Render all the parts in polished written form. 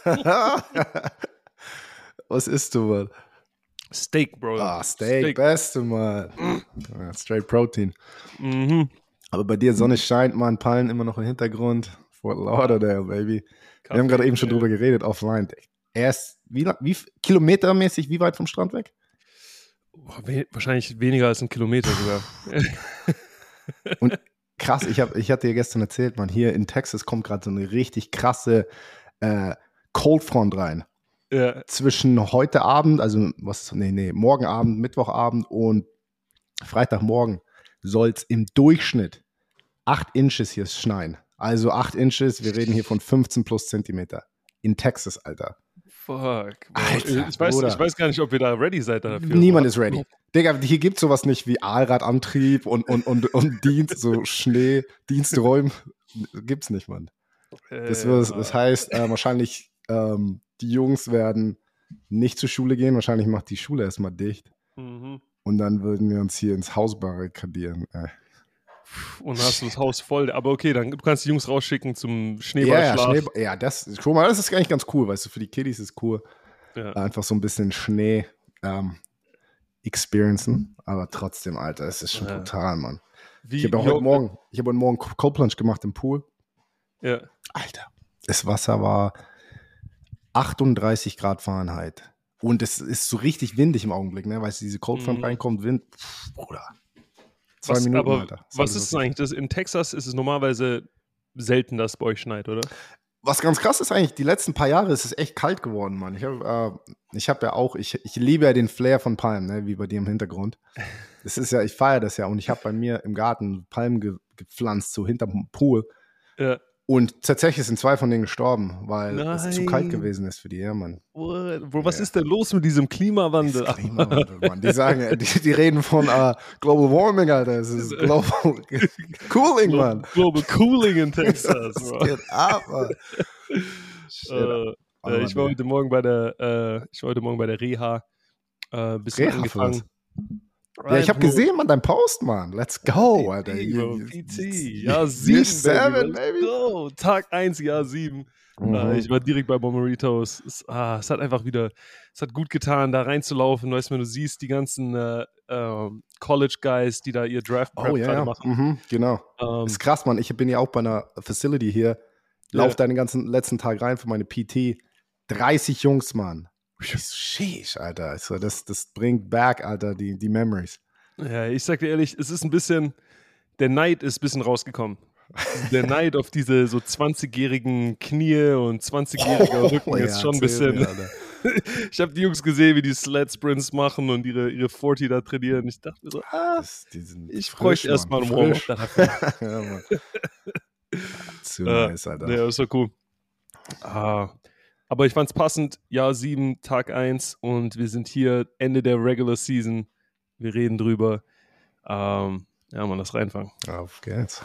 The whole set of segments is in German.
Was isst du, Mann? Steak, Bro. Ah, Steak, beste, Mann. Ja, straight Protein. Mhm. Aber bei dir, Sonne scheint, Mann, Palmen immer noch im Hintergrund. Fort Lauderdale, Baby. Wir haben gerade eben schon drüber geredet, offline. Er ist, wie kilometermäßig, wie weit vom Strand weg? Wahrscheinlich weniger als 1 Kilometer sogar. Und krass, ich hatte dir gestern erzählt, Mann, hier in Texas kommt gerade so eine richtig krasse Cold Front rein. Ja. Zwischen heute Abend, also morgen Abend, Mittwochabend und Freitagmorgen soll es im Durchschnitt 8 Inches hier schneien. Also 8 Inches, wir reden hier von 15 plus Zentimeter. In Texas, Alter. Fuck. Alter, ich weiß gar nicht, ob ihr da ready seid dafür. Niemand ist ready. Digga, hier gibt es sowas nicht wie Allradantrieb und Dienst, so Schnee, Diensträumen. Gibt's nicht, Mann. Das heißt, wahrscheinlich die Jungs werden nicht zur Schule gehen. Wahrscheinlich macht die Schule erstmal dicht. Mhm. Und dann würden wir uns hier ins Haus barrikadieren. Und dann hast du das Haus voll. Aber okay, du kannst die Jungs rausschicken zum Schneeballschlaf. Guck mal, das ist eigentlich ganz cool, weißt du, für die Kiddies ist cool. Ja. Einfach so ein bisschen Schnee experiencen. Aber trotzdem, Alter, es ist schon brutal, Mann. Ich habe heute Morgen Cold Plunge gemacht im Pool. Ja. Alter, das Wasser war 38 Grad Fahrenheit. Und es ist so richtig windig im Augenblick, ne? Weißt du, diese Cold Front reinkommt, Wind, Bruder. 2 Minuten, aber Alter. Was ist es eigentlich? In Texas ist es normalerweise selten, dass es bei euch schneit, oder? Was ganz krass ist eigentlich, die letzten paar Jahre ist es echt kalt geworden, Mann. Ich liebe ja den Flair von Palmen, ne? Wie bei dir im Hintergrund. Das ist ja, ich feiere das ja und ich habe bei mir im Garten Palmen gepflanzt, so hinterm Pool. Ja. Und tatsächlich sind 2 von denen gestorben, weil es zu kalt gewesen ist für die, ja, Mann. Bro, was ist denn los mit diesem Klimawandel? Klimawandel, Mann. Die sagen, die reden von Global Warming, Alter. Es ist Global Cooling, Mann. Global Cooling in Texas, Mann. Das geht ab, Mann. Ich war heute Morgen bei der Reha. Bisschen Reha angefangen. Ja, ich habe gesehen, Mann, dein Post, Mann. Let's go, Alter. PT. Ja, 7, baby. Go. Tag 1, Jahr 7. Ich war direkt bei Bomeritos. Es hat einfach wieder, es hat gut getan, da reinzulaufen. Weißt du, wenn du siehst, die ganzen College-Guys, die da ihr Draft-Prep gerade machen. Mhm, genau. Ist krass, Mann. Ich bin ja auch bei einer Facility hier. Lauf da den ganzen letzten Tag rein für meine PT. 30 Jungs, Mann. Sheesh, Alter. Also das bringt back, Alter, die Memories. Ja, ich sag dir ehrlich, es ist ein bisschen, der Neid ist ein bisschen rausgekommen. Der Neid auf diese so 20-jährigen Knie und 20-jähriger Rücken ist schon ein bisschen. Ich habe die Jungs gesehen, wie die Sled-Sprints machen und ihre 40 da trainieren. Ich dachte mir so, ich bräuchte erstmal einen Warm-up dafür. Ja, Mann. Zu nice, Alter. Ja, ist doch cool. Aber ich fand's passend, Jahr 7, Tag 1 und wir sind hier, Ende der Regular Season. Wir reden drüber. Ja, man, das reinfangen. Auf geht's.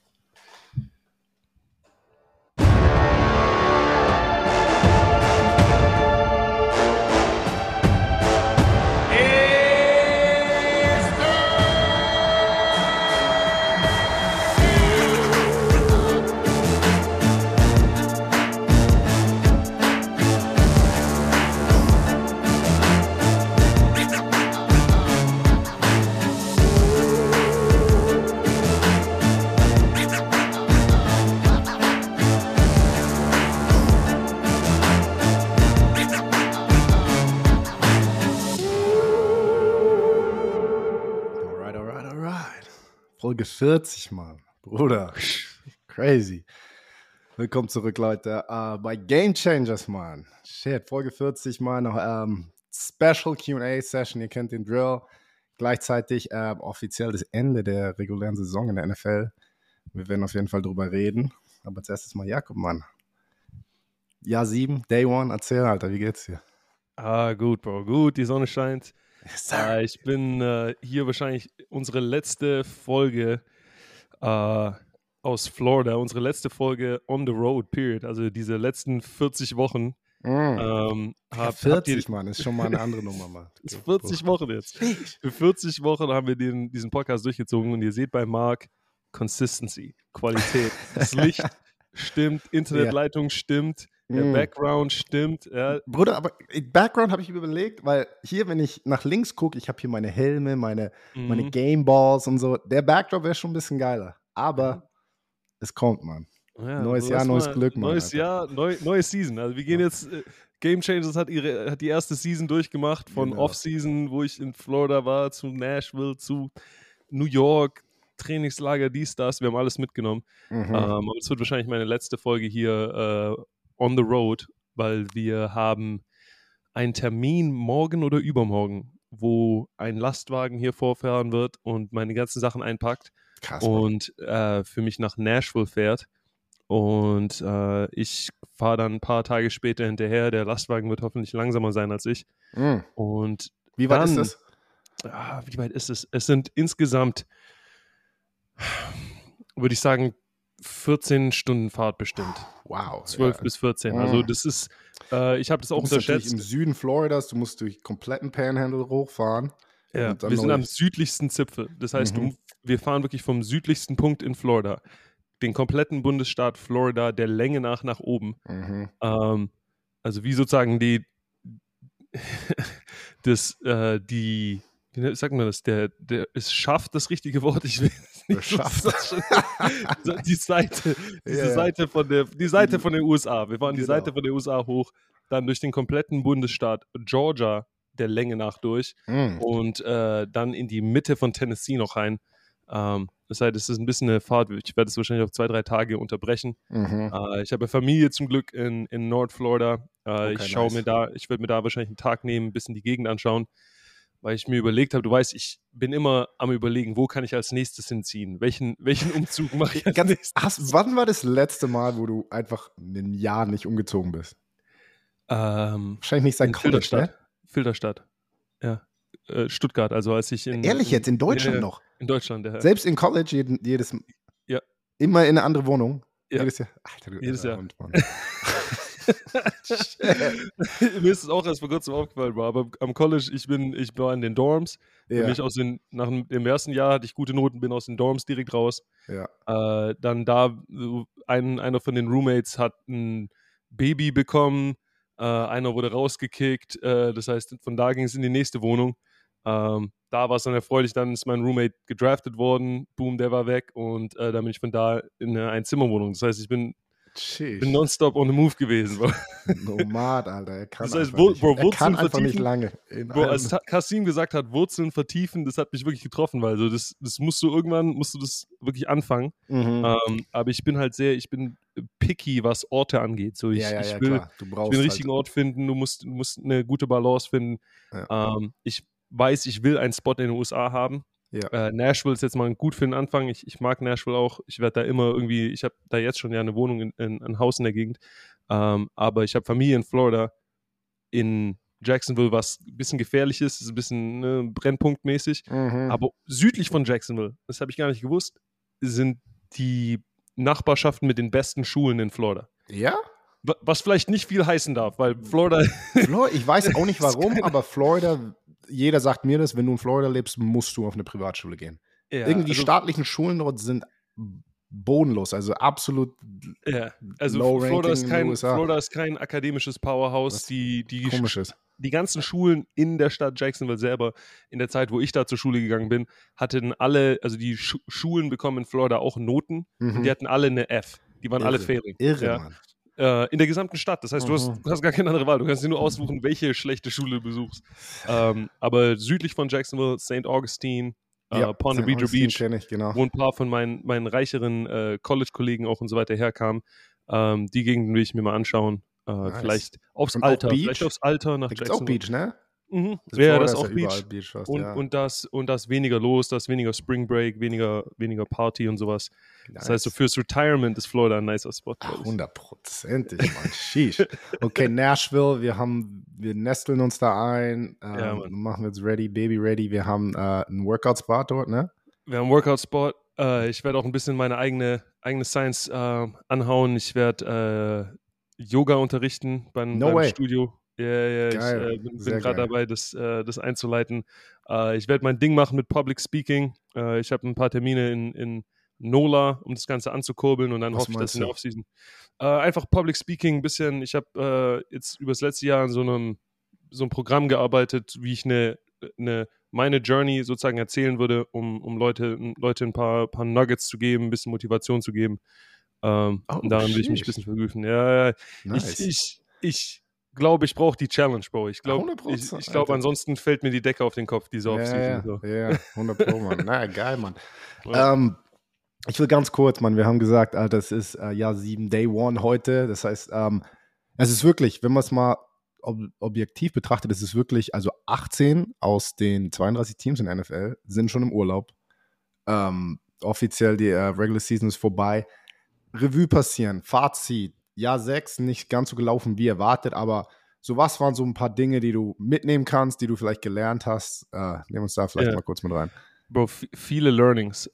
Folge 40, Mann. Bruder. Crazy. Willkommen zurück, Leute. Bei Game Changers, Mann. Shit, Folge 40, Mann. Special Q&A-Session, ihr kennt den Drill. Gleichzeitig offiziell das Ende der regulären Saison in der NFL. Wir werden auf jeden Fall drüber reden. Aber zuerst mal Jakob, Mann. Jahr 7, Day 1, erzähl, Alter, wie geht's dir? Gut, Bro, gut, die Sonne scheint. Yes, ich bin hier wahrscheinlich unsere letzte Folge aus Florida, unsere letzte Folge on the road, period. Also diese letzten 40 Wochen. 40, Mann, ist schon mal eine andere Nummer, Mann. Okay, 40 Wochen jetzt. Für 40 Wochen haben wir diesen Podcast durchgezogen und ihr seht bei Marc Consistency, Qualität. Das Licht stimmt, Internetleitung stimmt. Der Background stimmt. Ja. Bruder, aber Background habe ich überlegt, weil hier, wenn ich nach links gucke, ich habe hier meine Helme, meine Gameballs und so. Der Backdrop wäre schon ein bisschen geiler. Aber es kommt, Mann. Ja, neues Jahr, neues Glück, Mann. Neues Jahr, neue Season. Also wir gehen jetzt, Game Changers hat die erste Season durchgemacht, von Off-Season, wo ich in Florida war, zu Nashville, zu New York, Trainingslager, dies, das. Wir haben alles mitgenommen. Aber es wird wahrscheinlich meine letzte Folge hier on the road, weil wir haben einen Termin morgen oder übermorgen, wo ein Lastwagen hier vorfahren wird und meine ganzen Sachen einpackt. Krass, und für mich nach Nashville fährt. Und ich fahre dann ein paar Tage später hinterher. Der Lastwagen wird hoffentlich langsamer sein als ich. Und wie weit ist das? Wie weit ist es? Es sind insgesamt, würde ich sagen, 14 Stunden Fahrt bestimmt. Wow. 12 bis 14. Also das ist, ich habe das auch unterschätzt. Im Süden Floridas, du musst durch kompletten Panhandle hochfahren. Ja, wir sind am südlichsten Zipfel. Das heißt, wir fahren wirklich vom südlichsten Punkt in Florida, den kompletten Bundesstaat Florida der Länge nach oben. Also wie sozusagen wie sagt man das? Es schafft das richtige Wort. Ich will es nicht. Schafft. Die Seite von den USA. Wir fahren die Seite von den USA hoch, dann durch den kompletten Bundesstaat Georgia der Länge nach durch und dann in die Mitte von Tennessee noch rein. Das heißt, es ist ein bisschen eine Fahrt. Ich werde es wahrscheinlich auf 2-3 Tage unterbrechen. Ich habe Familie zum Glück in Nordflorida. Ich werde mir da wahrscheinlich einen Tag nehmen, ein bisschen die Gegend anschauen, weil ich mir überlegt habe, du weißt, ich bin immer am Überlegen, wo kann ich als nächstes hinziehen? Welchen Umzug mache ich als nächstes? Wann war das letzte Mal, wo du einfach ein Jahr nicht umgezogen bist? Wahrscheinlich nicht seit College, ne? Filderstadt. Ja. Stuttgart, also als ich in Deutschland noch? In Deutschland, ja. Selbst in College immer in eine andere Wohnung? Ja. Jedes Jahr? Alter, jedes Jahr. Hund, Mann. Mir ist es auch erst vor kurzem aufgefallen, aber am College, ich war in den Dorms. Für mich nach dem ersten Jahr hatte ich gute Noten, bin aus den Dorms direkt raus. Ja. Dann einer von den Roommates hat ein Baby bekommen, einer wurde rausgekickt, das heißt, von da ging es in die nächste Wohnung. Da war es dann erfreulich, dann ist mein Roommate gedraftet worden, boom, der war weg und dann bin ich von da in eine Einzimmerwohnung. Das heißt, ich bin nonstop on the move gewesen. Nomad, Alter. Er kann, das heißt, er kann einfach nicht lange. Als Kasim gesagt hat, Wurzeln vertiefen, das hat mich wirklich getroffen, weil so das musst du das wirklich anfangen. Aber ich bin picky, was Orte angeht. So, ich will den richtigen Ort finden, du musst eine gute Balance finden. Ja. Ich weiß, ich will einen Spot in den USA haben. Ja. Nashville ist jetzt mal gut für den Anfang. Ich mag Nashville auch. Ich werde da immer irgendwie, ich habe da jetzt schon eine Wohnung, ein Haus in der Gegend. Aber ich habe Familie in Florida, in Jacksonville, was ein bisschen gefährlich ist ein bisschen brennpunktmäßig. Aber südlich von Jacksonville, das habe ich gar nicht gewusst, sind die Nachbarschaften mit den besten Schulen in Florida. Ja? Was vielleicht nicht viel heißen darf, weil Florida... Ich weiß auch nicht warum, aber Florida... Jeder sagt mir das, wenn du in Florida lebst, musst du auf eine Privatschule gehen. Ja, irgendwie staatlichen Schulen dort sind bodenlos, also absolut low ranking. Florida ist kein akademisches Powerhouse. Komisches. Die ganzen Schulen in der Stadt Jacksonville selber, in der Zeit, wo ich da zur Schule gegangen bin, hatten alle, also die Schulen bekommen in Florida auch Noten und die hatten alle eine F. Die waren alle failing. Irre, Mann. In der gesamten Stadt. Das heißt, du hast gar keine andere Wahl. Du kannst dir nur aussuchen, welche schlechte Schule du besuchst. Aber südlich von Jacksonville, St. Augustine, Ponte Vedra Beach, wo ein paar von meinen reicheren College-Kollegen auch und so weiter herkamen. Die Gegenden will ich mir mal anschauen. Nice. Vielleicht aufs Alter nach da Jacksonville. Auch Beach, ne? Das ist auch Beach. Und das weniger los, das weniger Spring Break, weniger Party und sowas. Nice. Das heißt, so fürs Retirement ist Florida ein nicer Spot. 100%, Mann. Sheesh. Okay, Nashville, wir nesteln uns da ein, machen wir jetzt Baby ready. Wir haben einen Workout-Spot dort, ne? Wir haben einen Workout-Spot. Ich werde auch ein bisschen meine eigene Science anhauen. Ich werde Yoga unterrichten beim Studio. Ja, ich bin gerade dabei, das einzuleiten. Ich werde mein Ding machen mit Public Speaking. Ich habe ein paar Termine in NOLA, um das Ganze anzukurbeln und dann hoffe ich, dass in der Offseason einfach Public Speaking ein bisschen, ich habe jetzt über das letzte Jahr an so einem Programm gearbeitet, wie ich meine Journey sozusagen erzählen würde, um Leute ein paar Nuggets zu geben, ein bisschen Motivation zu geben. Und daran will ich mich ein bisschen vergüfen. Ja, nice. Ich glaube, ich brauche die Challenge, Bro. Ich glaube, ansonsten fällt mir die Decke auf den Kopf, diese Offseason. Ja, 100 Pro, Mann. Na, geil, Mann. Ja. Ich will ganz kurz, Mann, wir haben gesagt, das ist Jahr 7, Day 1 heute. Das heißt, es ist wirklich, wenn man es mal objektiv betrachtet, es ist wirklich, also 18 aus den 32 Teams in der NFL sind schon im Urlaub. Offiziell die Regular Season ist vorbei. Revue passieren, Fazit, Jahr 6 nicht ganz so gelaufen wie erwartet, aber so was waren so ein paar Dinge, die du mitnehmen kannst, die du vielleicht gelernt hast? Nehmen uns da vielleicht mal kurz mit rein. Bro, viele Learnings,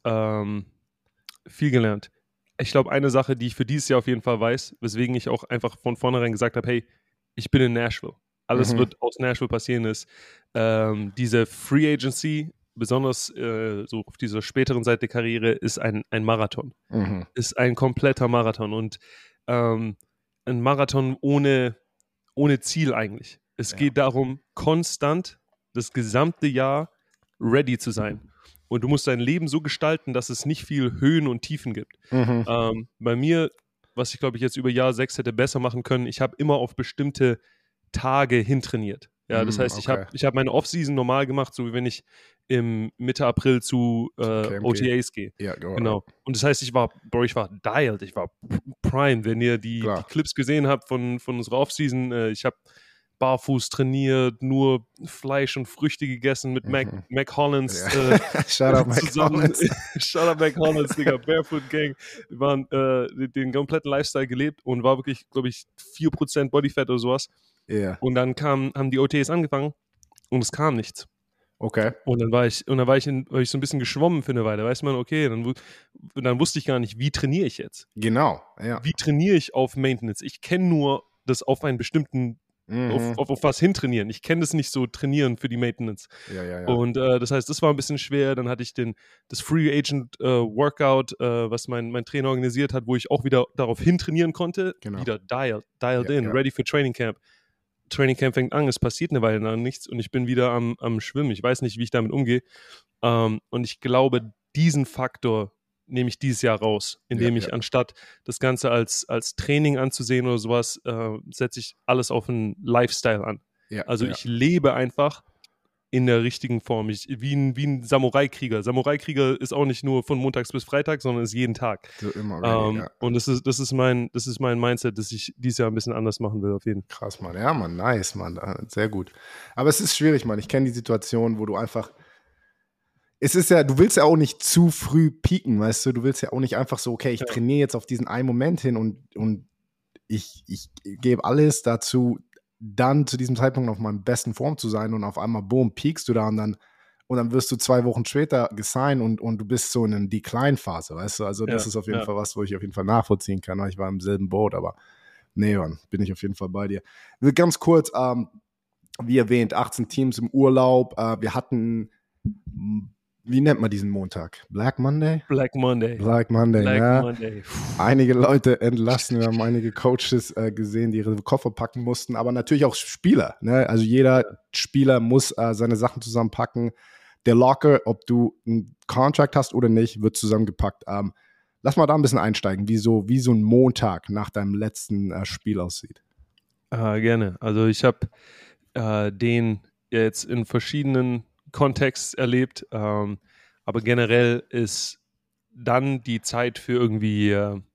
viel gelernt. Ich glaube, eine Sache, die ich für dieses Jahr auf jeden Fall weiß, weswegen ich auch einfach von vornherein gesagt habe, hey, ich bin in Nashville. Alles wird aus Nashville passieren, ist diese Free Agency, besonders so auf dieser späteren Seite der Karriere, ist ein Marathon. Ist ein kompletter Marathon und ein Marathon ohne Ziel eigentlich. Es geht darum, konstant das gesamte Jahr ready zu sein. Und du musst dein Leben so gestalten, dass es nicht viel Höhen und Tiefen gibt. Bei mir, was ich glaube ich jetzt über Jahr 6 hätte besser machen können, ich habe immer auf bestimmte Tage hintrainiert. Ja, das heißt, ich hab meine Offseason normal gemacht, so wie wenn ich im Mitte April zu OTAs gehe. Ja, genau. Und das heißt, ich war dialed, ich war prime. Wenn ihr die Clips gesehen habt von unserer Offseason, ich habe barfuß trainiert, nur Fleisch und Früchte gegessen mit Mac Hollins Shout out Mac Hollins. Shout out Mac Hollins, Digga, Barefoot Gang. Wir waren den kompletten Lifestyle gelebt und war wirklich, glaube ich, 4% Bodyfat oder sowas. Yeah. Und dann haben die OTAs angefangen und es kam nichts. Okay. Und dann war ich so ein bisschen geschwommen für eine Weile. Weiß man, okay, dann wusste ich gar nicht, wie trainiere ich jetzt? Genau, ja. Wie trainiere ich auf Maintenance? Ich kenne nur das auf einen bestimmten, auf was hintrainieren. Ich kenne das nicht so trainieren für die Maintenance. Ja. Und das heißt, das war ein bisschen schwer. Dann hatte ich das Free Agent Workout, was mein Trainer organisiert hat, wo ich auch wieder darauf hintrainieren konnte. Genau. Wieder dialed in, ready for Training Camp. Training Camp fängt an, es passiert eine Weile lang nichts und ich bin wieder am Schwimmen. Ich weiß nicht, wie ich damit umgehe. Und ich glaube, diesen Faktor nehme ich dieses Jahr raus, indem ich anstatt das Ganze als Training anzusehen oder sowas, setze ich alles auf einen Lifestyle an. Ich lebe einfach in der richtigen Form. Wie ein Samurai-Krieger. Samurai-Krieger ist auch nicht nur von montags bis Freitag, sondern ist jeden Tag. So immer ready, Und das ist mein Mindset, das ich dieses Jahr ein bisschen anders machen will, auf jeden Fall. Krass, Mann. Ja, Mann, nice, Mann. Sehr gut. Aber es ist schwierig, Mann. Ich kenne die Situation, wo du einfach es ist ja, du willst ja auch nicht zu früh pieken, weißt du? Du willst ja auch nicht einfach so, okay, ich trainiere jetzt auf diesen einen Moment hin und ich gebe alles dazu, dann zu diesem Zeitpunkt auf meiner besten Form zu sein und auf einmal, boom, peakst du da und dann wirst du 2 Wochen später gesigned und du bist so in einer Decline-Phase, weißt du? Also das ist auf jeden Fall was, wo ich auf jeden Fall nachvollziehen kann. Ich war im selben Boot, aber nee, Mann, bin ich auf jeden Fall bei dir. Ganz kurz, wie erwähnt, 18 Teams im Urlaub. Wir hatten, wie nennt man diesen Montag? Black Monday? Black Monday. Monday. Einige Leute entlassen. Wir haben einige Coaches gesehen, die ihre Koffer packen mussten, aber natürlich auch Spieler. Ne? Also jeder Spieler muss seine Sachen zusammenpacken. Der Locker, ob du einen Contract hast oder nicht, wird zusammengepackt. Lass mal da ein bisschen einsteigen, wie so ein Montag nach deinem letzten Spiel aussieht. Gerne. Also ich habe den jetzt in verschiedenen Kontext erlebt, aber generell ist dann die Zeit für irgendwie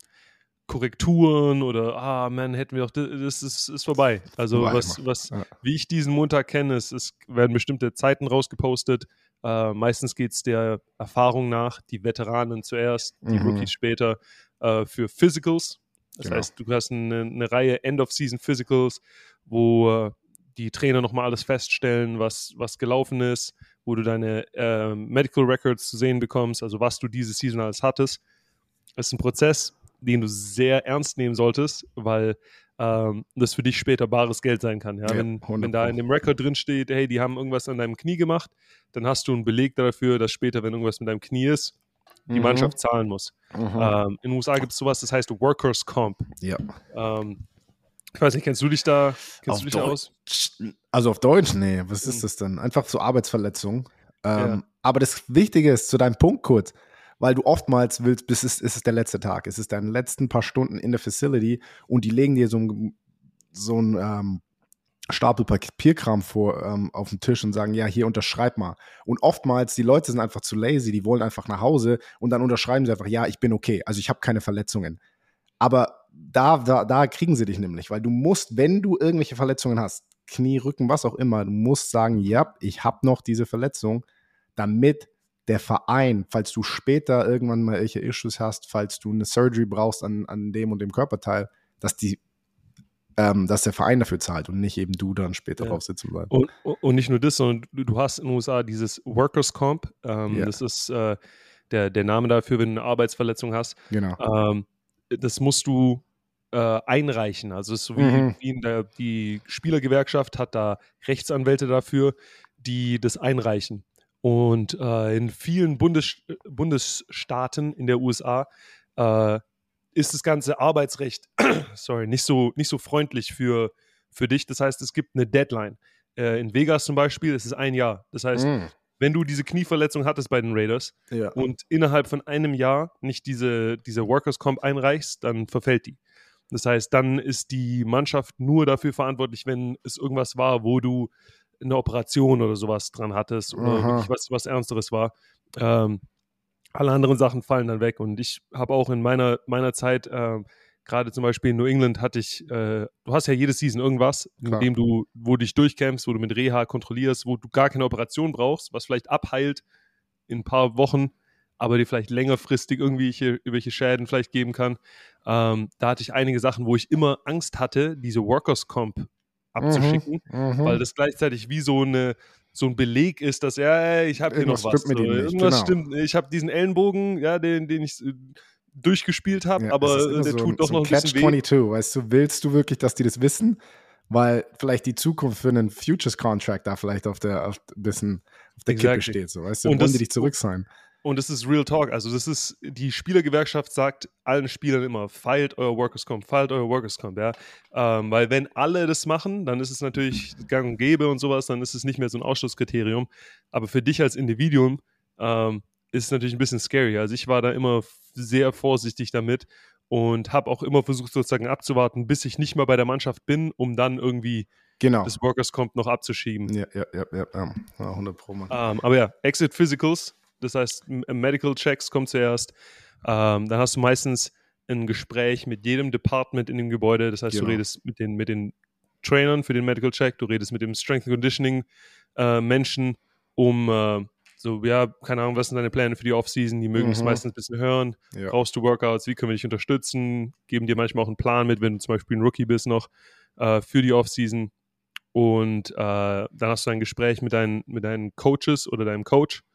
Korrekturen oder hätten wir doch, das ist vorbei. Also wie ich diesen Montag kenne, es werden bestimmte Zeiten rausgepostet. Meistens geht es der Erfahrung nach, die Veteranen zuerst, die Rookies später, für Physicals. Das heißt, du hast eine Reihe End-of-Season-Physicals, wo die Trainer nochmal alles feststellen, was gelaufen ist, wo du deine Medical Records zu sehen bekommst, also was du diese Season alles hattest. Das ist ein Prozess, den du sehr ernst nehmen solltest, weil das für dich später bares Geld sein kann. Ja? Wenn da in dem Record drin steht, hey, die haben irgendwas an deinem Knie gemacht, dann hast du einen Beleg dafür, dass später, wenn irgendwas mit deinem Knie ist, die Mannschaft zahlen muss. In den USA gibt es sowas, das heißt Workers' Comp. Ja. Ich weiß nicht, kennst du dich da aus? Also auf Deutsch, nee, was ist das denn? Einfach so Arbeitsverletzung. Aber das Wichtige ist, zu deinem Punkt kurz, weil du oftmals willst, es ist der letzte Tag, es ist deine letzten paar Stunden in der Facility und die legen dir so ein Stapel Papierkram auf den Tisch und sagen, ja, hier unterschreib mal. Und oftmals, die Leute sind einfach zu lazy, die wollen einfach nach Hause und dann unterschreiben sie einfach, ja, ich bin okay, also ich habe keine Verletzungen. Aber da kriegen sie dich nämlich, weil du musst, wenn du irgendwelche Verletzungen hast, Knie, Rücken, was auch immer, du musst sagen, ja, ich habe noch diese Verletzung, damit der Verein, falls du später irgendwann mal welche Issues hast, falls du eine Surgery brauchst an dem und dem Körperteil, dass der Verein dafür zahlt und nicht eben du dann später drauf sitzen bleibst. Und nicht nur das, sondern du hast in den USA dieses Workers' Comp. Das ist der Name dafür, wenn du eine Arbeitsverletzung hast. Genau. Das musst du einreichen. Also es ist so wie die Spielergewerkschaft hat da Rechtsanwälte dafür, die das einreichen. Und in vielen Bundesstaaten in der USA ist das ganze Arbeitsrecht nicht so freundlich für dich. Das heißt, es gibt eine Deadline. In Vegas zum Beispiel ist es 1 Jahr. Das heißt, wenn du diese Knieverletzung hattest bei den Raiders und innerhalb von einem Jahr nicht diese Workers' Comp einreichst, dann verfällt die. Das heißt, dann ist die Mannschaft nur dafür verantwortlich, wenn es irgendwas war, wo du eine Operation oder sowas dran hattest oder wirklich was Ernsteres war. Alle anderen Sachen fallen dann weg. Und ich habe auch in meiner Zeit, gerade zum Beispiel in New England, du hast ja jede Season irgendwas, mit dem wo du dich durchkämpfst, wo du mit Reha kontrollierst, wo du gar keine Operation brauchst, was vielleicht abheilt in ein paar Wochen, aber dir vielleicht längerfristig irgendwelche Schäden vielleicht geben kann. Da hatte ich einige Sachen, wo ich immer Angst hatte, diese Workers' Comp abzuschicken, weil das gleichzeitig wie so ein Beleg ist, dass ich habe hier noch was. Irgendwas stimmt. Ich habe diesen Ellenbogen, den ich durchgespielt habe, aber der tut doch noch ein bisschen weh. Catch-22, weißt du, willst du wirklich, dass die das wissen? Weil vielleicht die Zukunft für einen Futures-Contract da vielleicht auf der Kippe steht, so, weißt du, wollen die dich zurück sein. Und das ist Real Talk, also das ist, die Spielergewerkschaft sagt allen Spielern immer, feilt euer Workers' Comp, ja, weil wenn alle das machen, dann ist es natürlich gang und gäbe und sowas, dann ist es nicht mehr so ein Ausschlusskriterium, aber für dich als Individuum ist es natürlich ein bisschen scary, also ich war da immer sehr vorsichtig damit und habe auch immer versucht sozusagen abzuwarten, bis ich nicht mehr bei der Mannschaft bin, um dann irgendwie das Workers' Comp noch abzuschieben. Ja, 100%. Aber ja, Exit Physicals, das heißt, Medical Checks kommt zuerst. Dann hast du meistens ein Gespräch mit jedem Department in dem Gebäude. Das heißt, du redest mit den Trainern für den Medical Check, du redest mit dem Strength and Conditioning Menschen, keine Ahnung, was sind deine Pläne für die Offseason? Die mögen es meistens ein bisschen hören. Brauchst du Workouts? Wie können wir dich unterstützen? Geben dir manchmal auch einen Plan mit, wenn du zum Beispiel ein Rookie bist noch für die Offseason. Und dann hast du ein Gespräch mit deinen Coaches oder deinem Coach.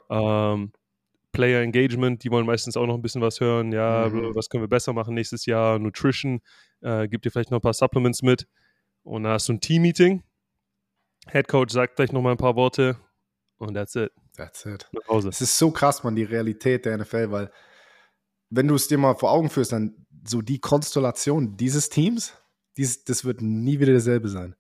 Player Engagement, die wollen meistens auch noch ein bisschen was hören. Was können wir besser machen nächstes Jahr? Nutrition, gibt dir vielleicht noch ein paar Supplements mit. Und dann hast du ein Team-Meeting. Head Coach sagt vielleicht noch mal ein paar Worte. Und that's it. Nach Hause. Es ist so krass, man, die Realität der NFL, weil wenn du es dir mal vor Augen führst, dann so die Konstellation dieses Teams, das wird nie wieder dasselbe sein.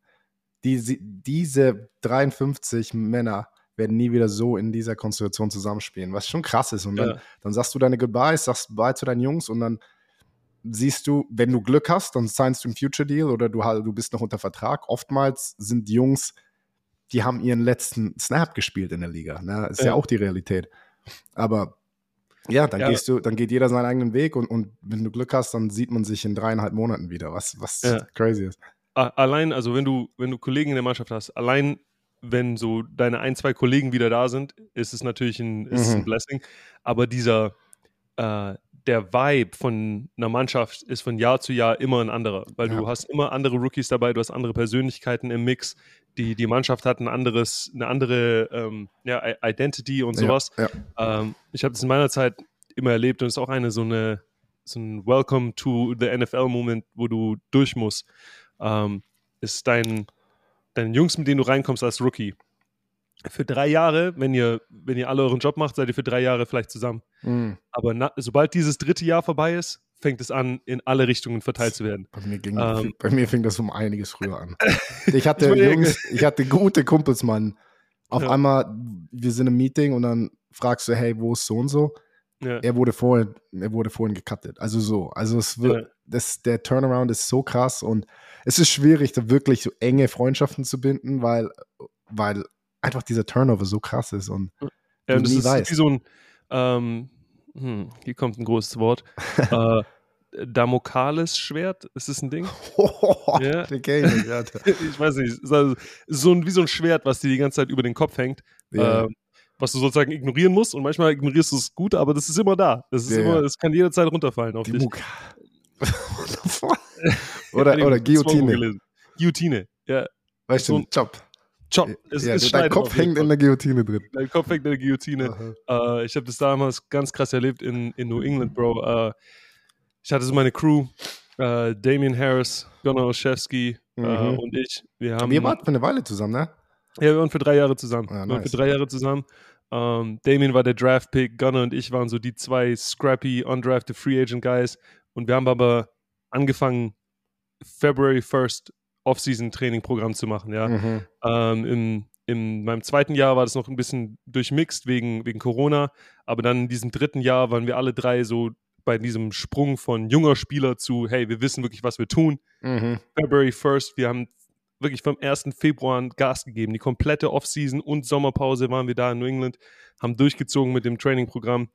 Diese 53 Männer werden nie wieder so in dieser Konstellation zusammenspielen, was schon krass ist. Und dann sagst du deine Goodbyes, sagst Bye zu deinen Jungs und dann siehst du, wenn du Glück hast, dann signst du einen Future Deal oder du bist noch unter Vertrag. Oftmals sind die Jungs, die haben ihren letzten Snap gespielt in der Liga. Ne? Ist ja auch die Realität. Aber dann geht jeder seinen eigenen Weg und wenn du Glück hast, dann sieht man sich in 3,5 Monaten wieder, was crazy ist. Allein, also wenn du Kollegen in der Mannschaft hast, allein wenn so deine 1, 2 Kollegen wieder da sind, ist es natürlich ein Blessing. Aber der Vibe von einer Mannschaft ist von Jahr zu Jahr immer ein anderer, weil du hast immer andere Rookies dabei, du hast andere Persönlichkeiten im Mix, die Mannschaft hat eine andere Identity und sowas. Ich habe das in meiner Zeit immer erlebt und es ist auch so ein Welcome to the NFL-Moment, wo du durch musst. Ist deine Jungs, mit denen du reinkommst als Rookie, für 3 Jahre, wenn ihr alle euren Job macht, seid ihr für 3 Jahre vielleicht zusammen. Aber sobald dieses 3. Jahr vorbei ist, fängt es an, in alle Richtungen verteilt zu werden. Bei mir fing das um einiges früher an. Ich hatte gute Kumpels, Mann. Auf einmal, wir sind im Meeting und dann fragst du, hey, wo ist so und so? Ja. Er wurde vorhin gecuttet. Also so. Also der Turnaround ist so krass und es ist schwierig, da wirklich so enge Freundschaften zu binden, weil einfach dieser Turnover so krass ist und du und nie weißt. Wie so ein hier kommt ein großes Wort. Damokles-Schwert, ist das ein Ding? Ja. Ich weiß nicht, wie so ein Schwert, was dir die ganze Zeit über den Kopf hängt, was du sozusagen ignorieren musst und manchmal ignorierst du es gut, aber das ist immer da. Das kann jederzeit runterfallen auf dich. oder Guillotine. Guillotine, ja. Weißt du, Chop. Dein Kopf hängt in der Guillotine drin. Dein Kopf hängt in der Guillotine. Ich habe das damals ganz krass erlebt in New England, Bro. Ich hatte so meine Crew, Damian Harris, Gunnar Olszewski und ich. Wir wart für eine Weile zusammen, ne? Ja, wir waren für 3 Jahre zusammen. Ja, nice. Wir waren für 3 Jahre zusammen. Damian war der Draft-Pick, Gunnar und ich waren so die 2 scrappy, undrafted Free Agent Guys. Und wir haben aber angefangen, February 1st Off-Season-Training-Programm zu machen, ja. In meinem 2. Jahr war das noch ein bisschen durchmixt wegen Corona, aber dann in diesem 3. Jahr waren wir alle 3 so bei diesem Sprung von junger Spieler zu, hey, wir wissen wirklich, was wir tun. February 1st, wir haben wirklich vom 1. Februar an Gas gegeben. Die komplette Off-Season und Sommerpause waren wir da in New England, haben durchgezogen mit dem Training-Programm.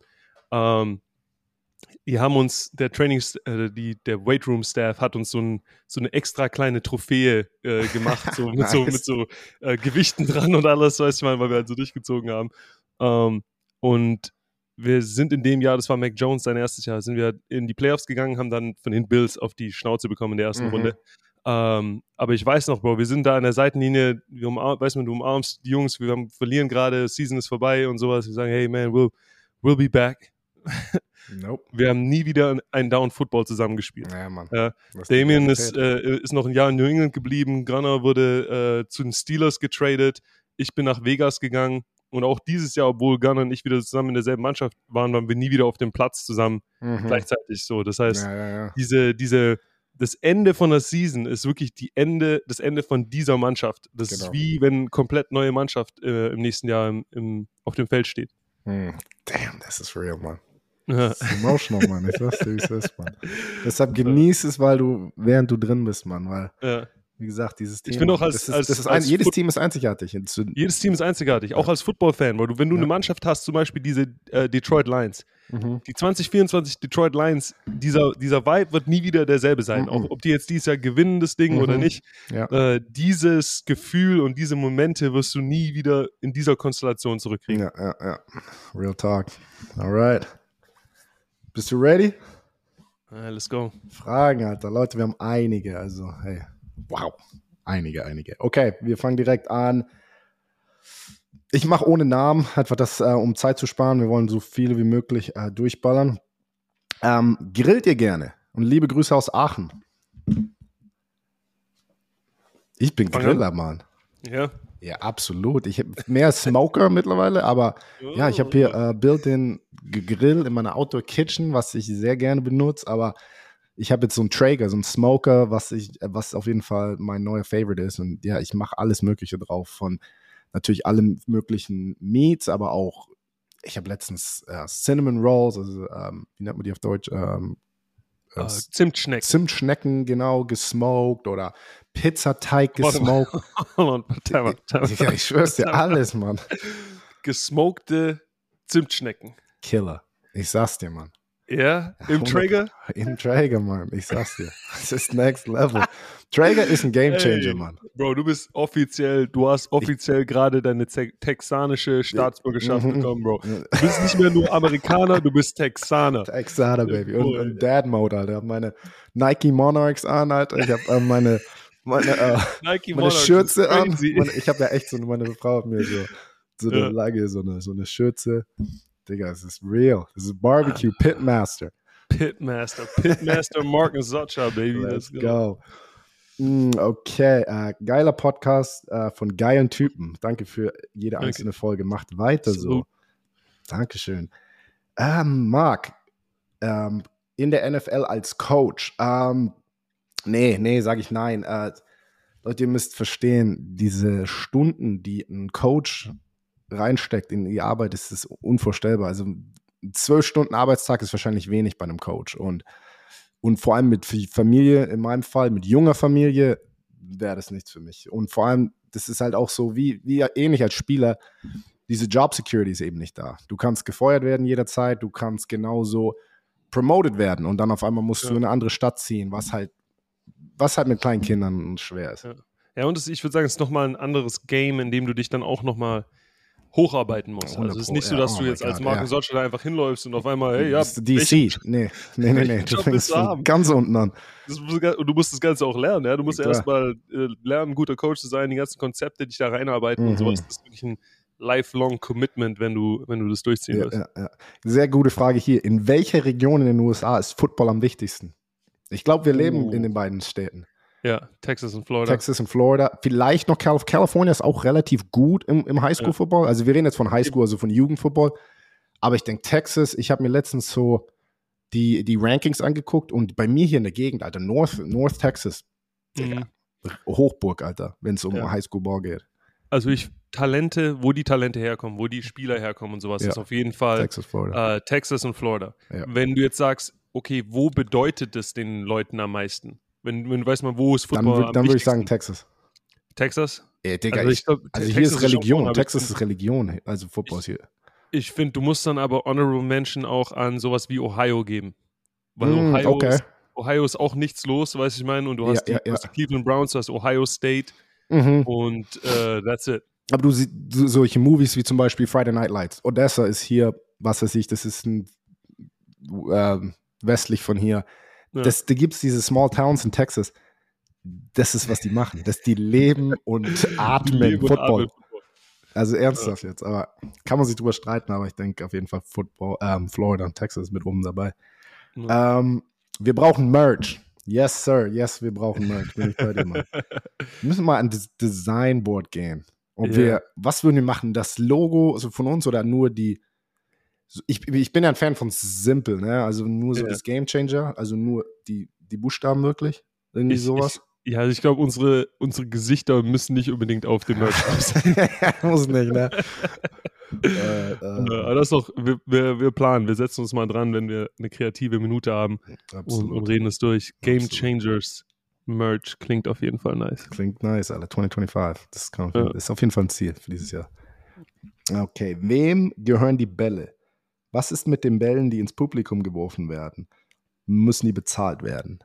Die haben uns, der Weightroom-Staff hat uns so eine extra kleine Trophäe gemacht, so mit so Gewichten dran und alles, weißt du mal, weil wir halt so durchgezogen haben. Und wir sind in dem Jahr, das war Mac Jones sein erstes Jahr, sind wir in die Playoffs gegangen, haben dann von den Bills auf die Schnauze bekommen in der ersten Runde. Aber ich weiß noch, Bro, wir sind da an der Seitenlinie, du umarmst die Jungs, wir verlieren gerade, Season ist vorbei und sowas. Wir sagen, hey man, we'll be back. Nope. Wir haben nie wieder einen Down-Football zusammengespielt. Ja, Mann. Damien ist noch ein Jahr in New England geblieben, Gunnar wurde zu den Steelers getradet, ich bin nach Vegas gegangen und auch dieses Jahr, obwohl Gunnar und ich wieder zusammen in derselben Mannschaft waren wir nie wieder auf dem Platz zusammen gleichzeitig so. Das heißt, das Ende von der Season ist wirklich das Ende von dieser Mannschaft. Das ist wie wenn eine komplett neue Mannschaft im nächsten Jahr auf dem Feld steht. Damn, das ist real, Mann. Das ist emotional, Mann. Ich sag's dir, wie es ist, Mann. Deshalb genieß es, während du drin bist, Mann. Weil, wie gesagt, dieses Team. Ich bin auch jedes Team ist einzigartig. Jedes Team ist einzigartig, auch als Football-Fan, weil wenn du eine Mannschaft hast, zum Beispiel diese Detroit Lions, die 2024 Detroit Lions, dieser Vibe wird nie wieder derselbe sein. Auch ob die jetzt dieses Jahr gewinnen, das Ding oder nicht. Ja. Dieses Gefühl und diese Momente wirst du nie wieder in dieser Konstellation zurückkriegen. Ja. Real talk. Alright. Bist du ready? Let's go. Fragen, Alter. Leute, wir haben einige. Also, hey. Wow. Einige. Okay, wir fangen direkt an. Ich mache ohne Namen, einfach das, um Zeit zu sparen. Wir wollen so viele wie möglich durchballern. Grillt ihr gerne? Und liebe Grüße aus Aachen. Ich bin Griller, Mann. Ja. Ja, absolut. Ich habe mehr Smoker mittlerweile, aber ja, ich habe hier Built-in Grill in meiner Outdoor-Kitchen, was ich sehr gerne benutze, aber ich habe jetzt so einen Traeger, so einen Smoker, was auf jeden Fall mein neuer Favorite ist. Und ja, ich mache alles Mögliche drauf, von natürlich allen möglichen Meats, aber auch, ich habe letztens Cinnamon Rolls, also wie nennt man die auf Deutsch? Zimtschnecken. Zimtschnecken, genau, gesmoked oder Pizzateig gesmoked. Ja, ich schwör's dir, alles, Mann. Gesmokte Zimtschnecken. Killer. Ich sag's dir, Mann. Ja, im Traeger? Im Traeger, Mann. Ich sag's dir. Das ist next level. Traeger ist ein Gamechanger, Mann. Bro, du hast offiziell gerade deine texanische Staatsbürgerschaft bekommen, Bro. Du bist nicht mehr nur Amerikaner, du bist Texaner. Texaner, Baby. Und Dad-Mode, Alter. Ich habe meine Nike Monarchs an, Alter. Ich habe meine Schürze an. Ich habe ja echt meine Frau hat mir so eine lange, so eine Schürze. Digga, es ist real. Das ist Barbecue Pitmaster. Pitmaster Mark Zacha, baby. Let's go. Okay, geiler Podcast von geilen Typen. Danke für jede einzelne Folge. Macht weiter so. Dankeschön. Marc, in der NFL als Coach. Nee, sage ich nein. Leute, ihr müsst verstehen, diese Stunden, die ein Coach reinsteckt in die Arbeit, ist unvorstellbar. Also 12 Stunden Arbeitstag ist wahrscheinlich wenig bei einem Coach. Und vor allem mit Familie, in meinem Fall, mit junger Familie, wäre das nichts für mich. Und vor allem, das ist halt auch so, wie ähnlich als Spieler, diese Job Security ist eben nicht da. Du kannst gefeuert werden jederzeit, du kannst genauso promoted werden und dann auf einmal musst du in eine andere Stadt ziehen, was halt mit kleinen Kindern schwer ist. Ja, und ich würde sagen, es ist nochmal ein anderes Game, in dem du dich dann auch nochmal hocharbeiten musst. Also es ist nicht so, dass du jetzt als Marcus Sotscher einfach hinläufst und auf einmal, hey, ja, das ist DC. Nee. Du fängst von ganz unten an. Und du musst das Ganze auch lernen, ja. Du musst erstmal lernen, ein guter Coach zu sein, die ganzen Konzepte, dich da reinarbeiten und sowas. Das ist wirklich ein lifelong Commitment, wenn du das durchziehen willst. Ja. Sehr gute Frage hier. In welcher Region in den USA ist Football am wichtigsten? Ich glaube, wir leben in den beiden Städten. Ja, Texas und Florida. Vielleicht noch California ist auch relativ gut im Highschool-Football. Also wir reden jetzt von Highschool, also von Jugendfootball. Aber ich denke Texas, ich habe mir letztens so die Rankings angeguckt und bei mir hier in der Gegend, Alter, North Texas, Hochburg, Alter, wenn es um Highschool-Ball geht. Also wo die Talente herkommen, wo die Spieler herkommen und sowas, ist auf jeden Fall Texas und Florida. Ja. Wenn du jetzt sagst, okay, wo bedeutet das den Leuten am meisten? Wenn du weißt mal, wo ist Football dann würde ich sagen Texas. Texas? Ja, Digga, also hier ist Religion. Texas ist Religion, also Football ist hier. Ich finde, du musst dann aber Honorable Mention auch an sowas wie Ohio geben. Weil Ohio ist auch nichts los, weißt du, ich meine, und du hast die Cleveland Browns, du hast Ohio State und that's it. Aber du siehst solche Movies wie zum Beispiel Friday Night Lights. Odessa ist hier, was weiß ich, das ist ein westlich von hier. Ja. Da gibt es diese Small Towns in Texas. Das ist, was die machen. Die leben und atmen Football. Also ernsthaft jetzt. Aber kann man sich drüber streiten, aber ich denke auf jeden Fall Football, Florida und Texas mit oben dabei. Ja. Wir brauchen Merch. Yes, sir. Yes, wir brauchen Merch. Bin ich bei dir, Mann. Wir müssen mal an das Designboard gehen. Was würden wir machen? Das Logo also von uns oder nur die? Ich bin ja ein Fan von Simple, ne? Also nur so das Game Changer, also nur die Buchstaben wirklich. Irgendwie sowas. Also ich glaube, unsere Gesichter müssen nicht unbedingt auf dem Merch sein. Muss nicht, ne? Aber das ist doch, wir planen, wir setzen uns mal dran, wenn wir eine kreative Minute haben und reden es durch. Game Changers Merch klingt auf jeden Fall nice. Klingt nice, Alter. 2025. Das ist auf jeden Fall ein Ziel für dieses Jahr. Okay, wem gehören die Bälle? Was ist mit den Bällen, die ins Publikum geworfen werden? Müssen die bezahlt werden?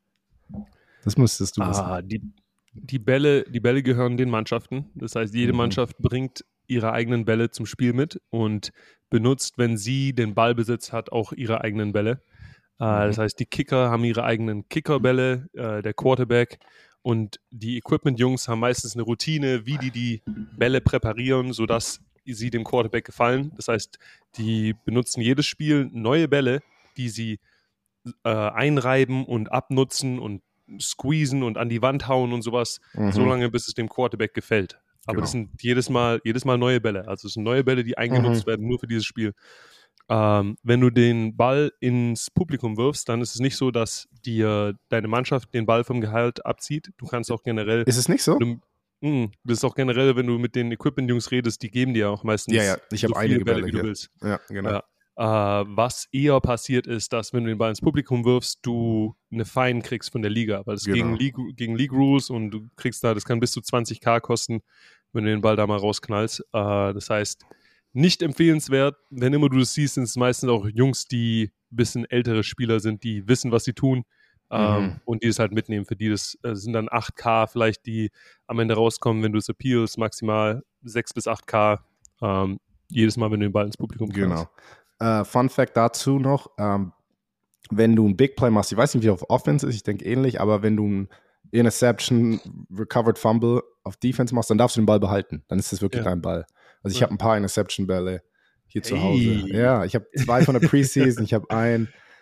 Das müsstest du wissen. Die Bälle gehören den Mannschaften. Das heißt, jede Mannschaft bringt ihre eigenen Bälle zum Spiel mit und benutzt, wenn sie den Ballbesitz hat, auch ihre eigenen Bälle. Das heißt, die Kicker haben ihre eigenen Kickerbälle, der Quarterback, und die Equipment-Jungs haben meistens eine Routine, wie die Bälle präparieren, sodass sie dem Quarterback gefallen. Das heißt, die benutzen jedes Spiel neue Bälle, die sie einreiben und abnutzen und squeezen und an die Wand hauen und sowas, solange bis es dem Quarterback gefällt. Aber das sind jedes Mal neue Bälle. Also es sind neue Bälle, die eingenutzt werden, nur für dieses Spiel. Wenn du den Ball ins Publikum wirfst, dann ist es nicht so, dass dir deine Mannschaft den Ball vom Gehalt abzieht. Du kannst auch generell... Ist es nicht so? Das ist auch generell, wenn du mit den Equipment-Jungs redest, die geben dir auch meistens ich habe einige Bälle, wie du willst. Ja, genau. Was eher passiert ist, dass wenn du den Ball ins Publikum wirfst, du eine Fine kriegst von der Liga, weil es gegen League Rules und du kriegst das kann bis zu 20.000 kosten, wenn du den Ball da mal rausknallst. Das heißt, nicht empfehlenswert. Wenn immer du das siehst, sind es meistens auch Jungs, die ein bisschen ältere Spieler sind, die wissen, was sie tun und die es halt mitnehmen. Für die das sind dann 8K vielleicht, die am Ende rauskommen, wenn du es appealst, maximal 6 bis 8K jedes Mal, wenn du den Ball ins Publikum kriegst. Genau. Fun Fact dazu noch, wenn du ein Big Play machst, ich weiß nicht, wie auf Offense ist, ich denke ähnlich, aber wenn du ein Interception, Recovered Fumble auf Defense machst, dann darfst du den Ball behalten. Dann ist das wirklich dein Ball. Also ich habe ein paar Interception-Bälle hier zu Hause. Ja, ich habe 2 von der Preseason, ich habe einen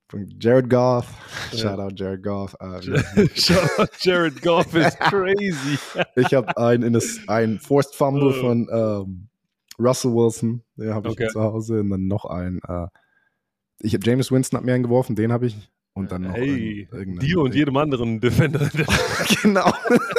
Jared Goff. Shout out Jared Goff. Shout out Jared Goff ist crazy. Ich habe ein Forced Fumble von Russell Wilson. Den habe ich zu Hause. Und dann noch einen. Ich habe Jameis Winston hat mir einen geworfen. Den habe ich. Und dann noch dir und jedem anderen Defender. Genau.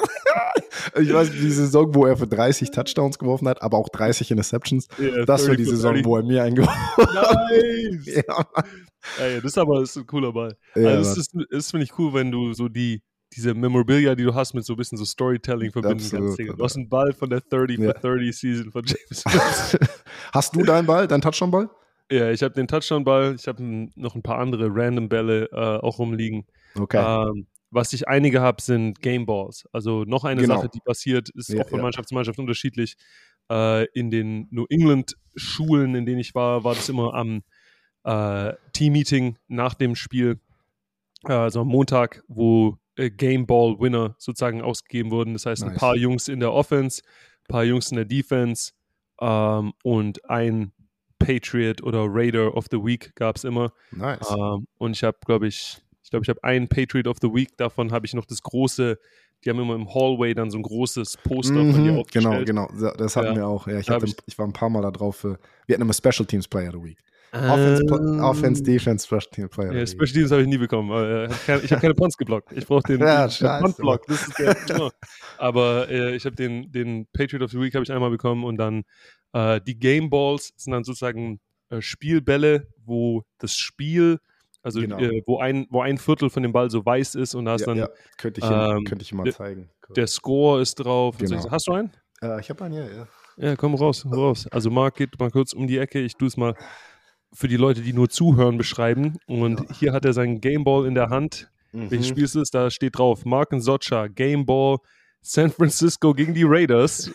Ich weiß, die Saison, wo er für 30 Touchdowns geworfen hat, aber auch 30 Interceptions. Yeah, das war die Saison, 30. Wo er mir eingeworfen hat. Nice! Ja. Ey, das ist ein cooler Ball. Ja, also das finde ich cool, wenn du so diese Memorabilia, die du hast, mit so ein bisschen so Storytelling verbinden kannst. Du hast einen Ball von der 30 for 30 Season von James Winston. Hast du deinen Ball, deinen Touchdown-Ball? Ja, ich habe den Touchdown-Ball. Ich habe noch ein paar andere Random-Bälle auch rumliegen. Okay. Was ich einige habe, sind Game Balls. Also noch eine Sache, die passiert, ist auch von Mannschaft zu Mannschaft unterschiedlich. In den New England-Schulen, in denen ich war das immer am Team-Meeting nach dem Spiel, also am Montag, wo Game Ball Winner sozusagen ausgegeben wurden. Das heißt, ein paar Jungs in der Offense, ein paar Jungs in der Defense und ein Patriot oder Raider of the Week gab es immer. Nice. Und ich habe, glaube ich, habe einen Patriot of the Week, davon habe ich noch das große, die haben immer im Hallway dann so ein großes Poster von dir aufgestellt. Genau, das hatten wir auch. Ja, ich war ein paar Mal da drauf. Wir hatten immer Special Teams Player of the Week. Offense, Defense, Special Teams Player of the Week. Special Teams habe ich nie bekommen. Ich habe keine Punts geblockt. Ich brauche den Punt-Block. Das ist der, aber ich habe den Patriot of the Week habe ich einmal bekommen und dann die Game Balls sind dann sozusagen Spielbälle, wo das Spiel wo ein Viertel von dem Ball so weiß ist und da ist dann könnte ich mal zeigen. Cool. Der Score ist drauf. Genau. Hast du einen? Ich habe einen, ja. Ja, komm raus. Also Marc geht mal kurz um die Ecke. Ich tue es mal für die Leute, die nur zuhören, beschreiben. Und hier hat er seinen Gameball in der Hand. Welches Spiel ist es? Da steht drauf, Mark Nzocha, Gameball, San Francisco gegen die Raiders,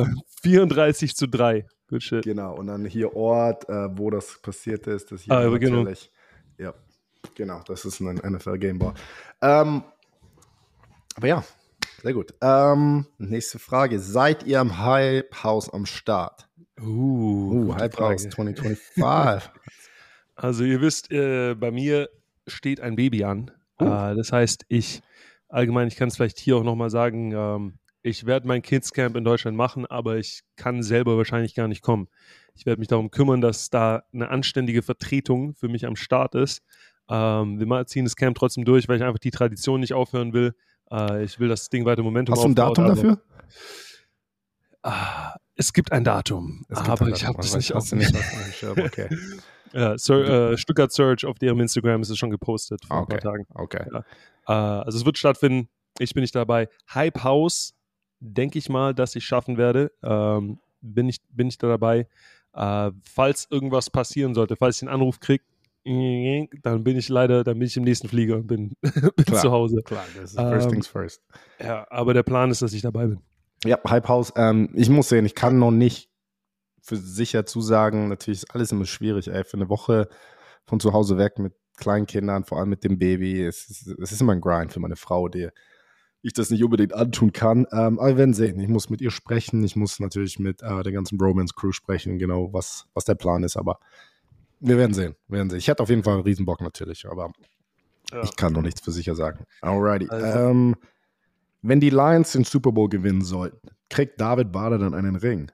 34-3. Good shit. Genau, und dann hier Ort, wo das passiert ist. Das hier natürlich. Genau. Ja. Genau, das ist ein NFL-Gameball. Aber ja, sehr gut. Nächste Frage. Seid ihr am Hype House am Start? Hype House 2025. Also ihr wisst, bei mir steht ein Baby an. Das heißt, ich kann es vielleicht hier auch nochmal sagen, ich werde mein Kids-Camp in Deutschland machen, aber ich kann selber wahrscheinlich gar nicht kommen. Ich werde mich darum kümmern, dass da eine anständige Vertretung für mich am Start ist. Wir ziehen das Camp trotzdem durch, weil ich einfach die Tradition nicht aufhören will. Ich will das Ding weiter Momentum aufbauen. Hast du ein Datum dafür? Es gibt ein Datum, aber ich habe das nicht auf dem Schirm. Okay. Stuttgart Search auf deren Instagram ist es schon gepostet vor ein paar Tagen. Okay. Ja. Also es wird stattfinden. Ich bin nicht dabei. Hype House, denke ich mal, dass ich schaffen werde. Bin ich da dabei. Falls irgendwas passieren sollte, falls ich einen Anruf kriege, dann bin ich im nächsten Flieger und bin zu Hause. Klar, das ist first things first. Ja, aber der Plan ist, dass ich dabei bin. Ja, Hype House, ich muss sehen, ich kann noch nicht für sicher zusagen, natürlich ist alles immer schwierig, für eine Woche von zu Hause weg mit kleinen Kindern, vor allem mit dem Baby, es ist immer ein Grind für meine Frau, die ich das nicht unbedingt antun kann, aber wir werden sehen, ich muss mit ihr sprechen, ich muss natürlich mit der ganzen Bromance-Crew sprechen, genau, was der Plan ist, aber wir werden sehen. Ich hätte auf jeden Fall einen Riesenbock natürlich, aber ich kann noch nichts für sicher sagen. Alrighty. Also. Wenn die Lions den Super Bowl gewinnen sollten, kriegt David Bader dann einen Ring?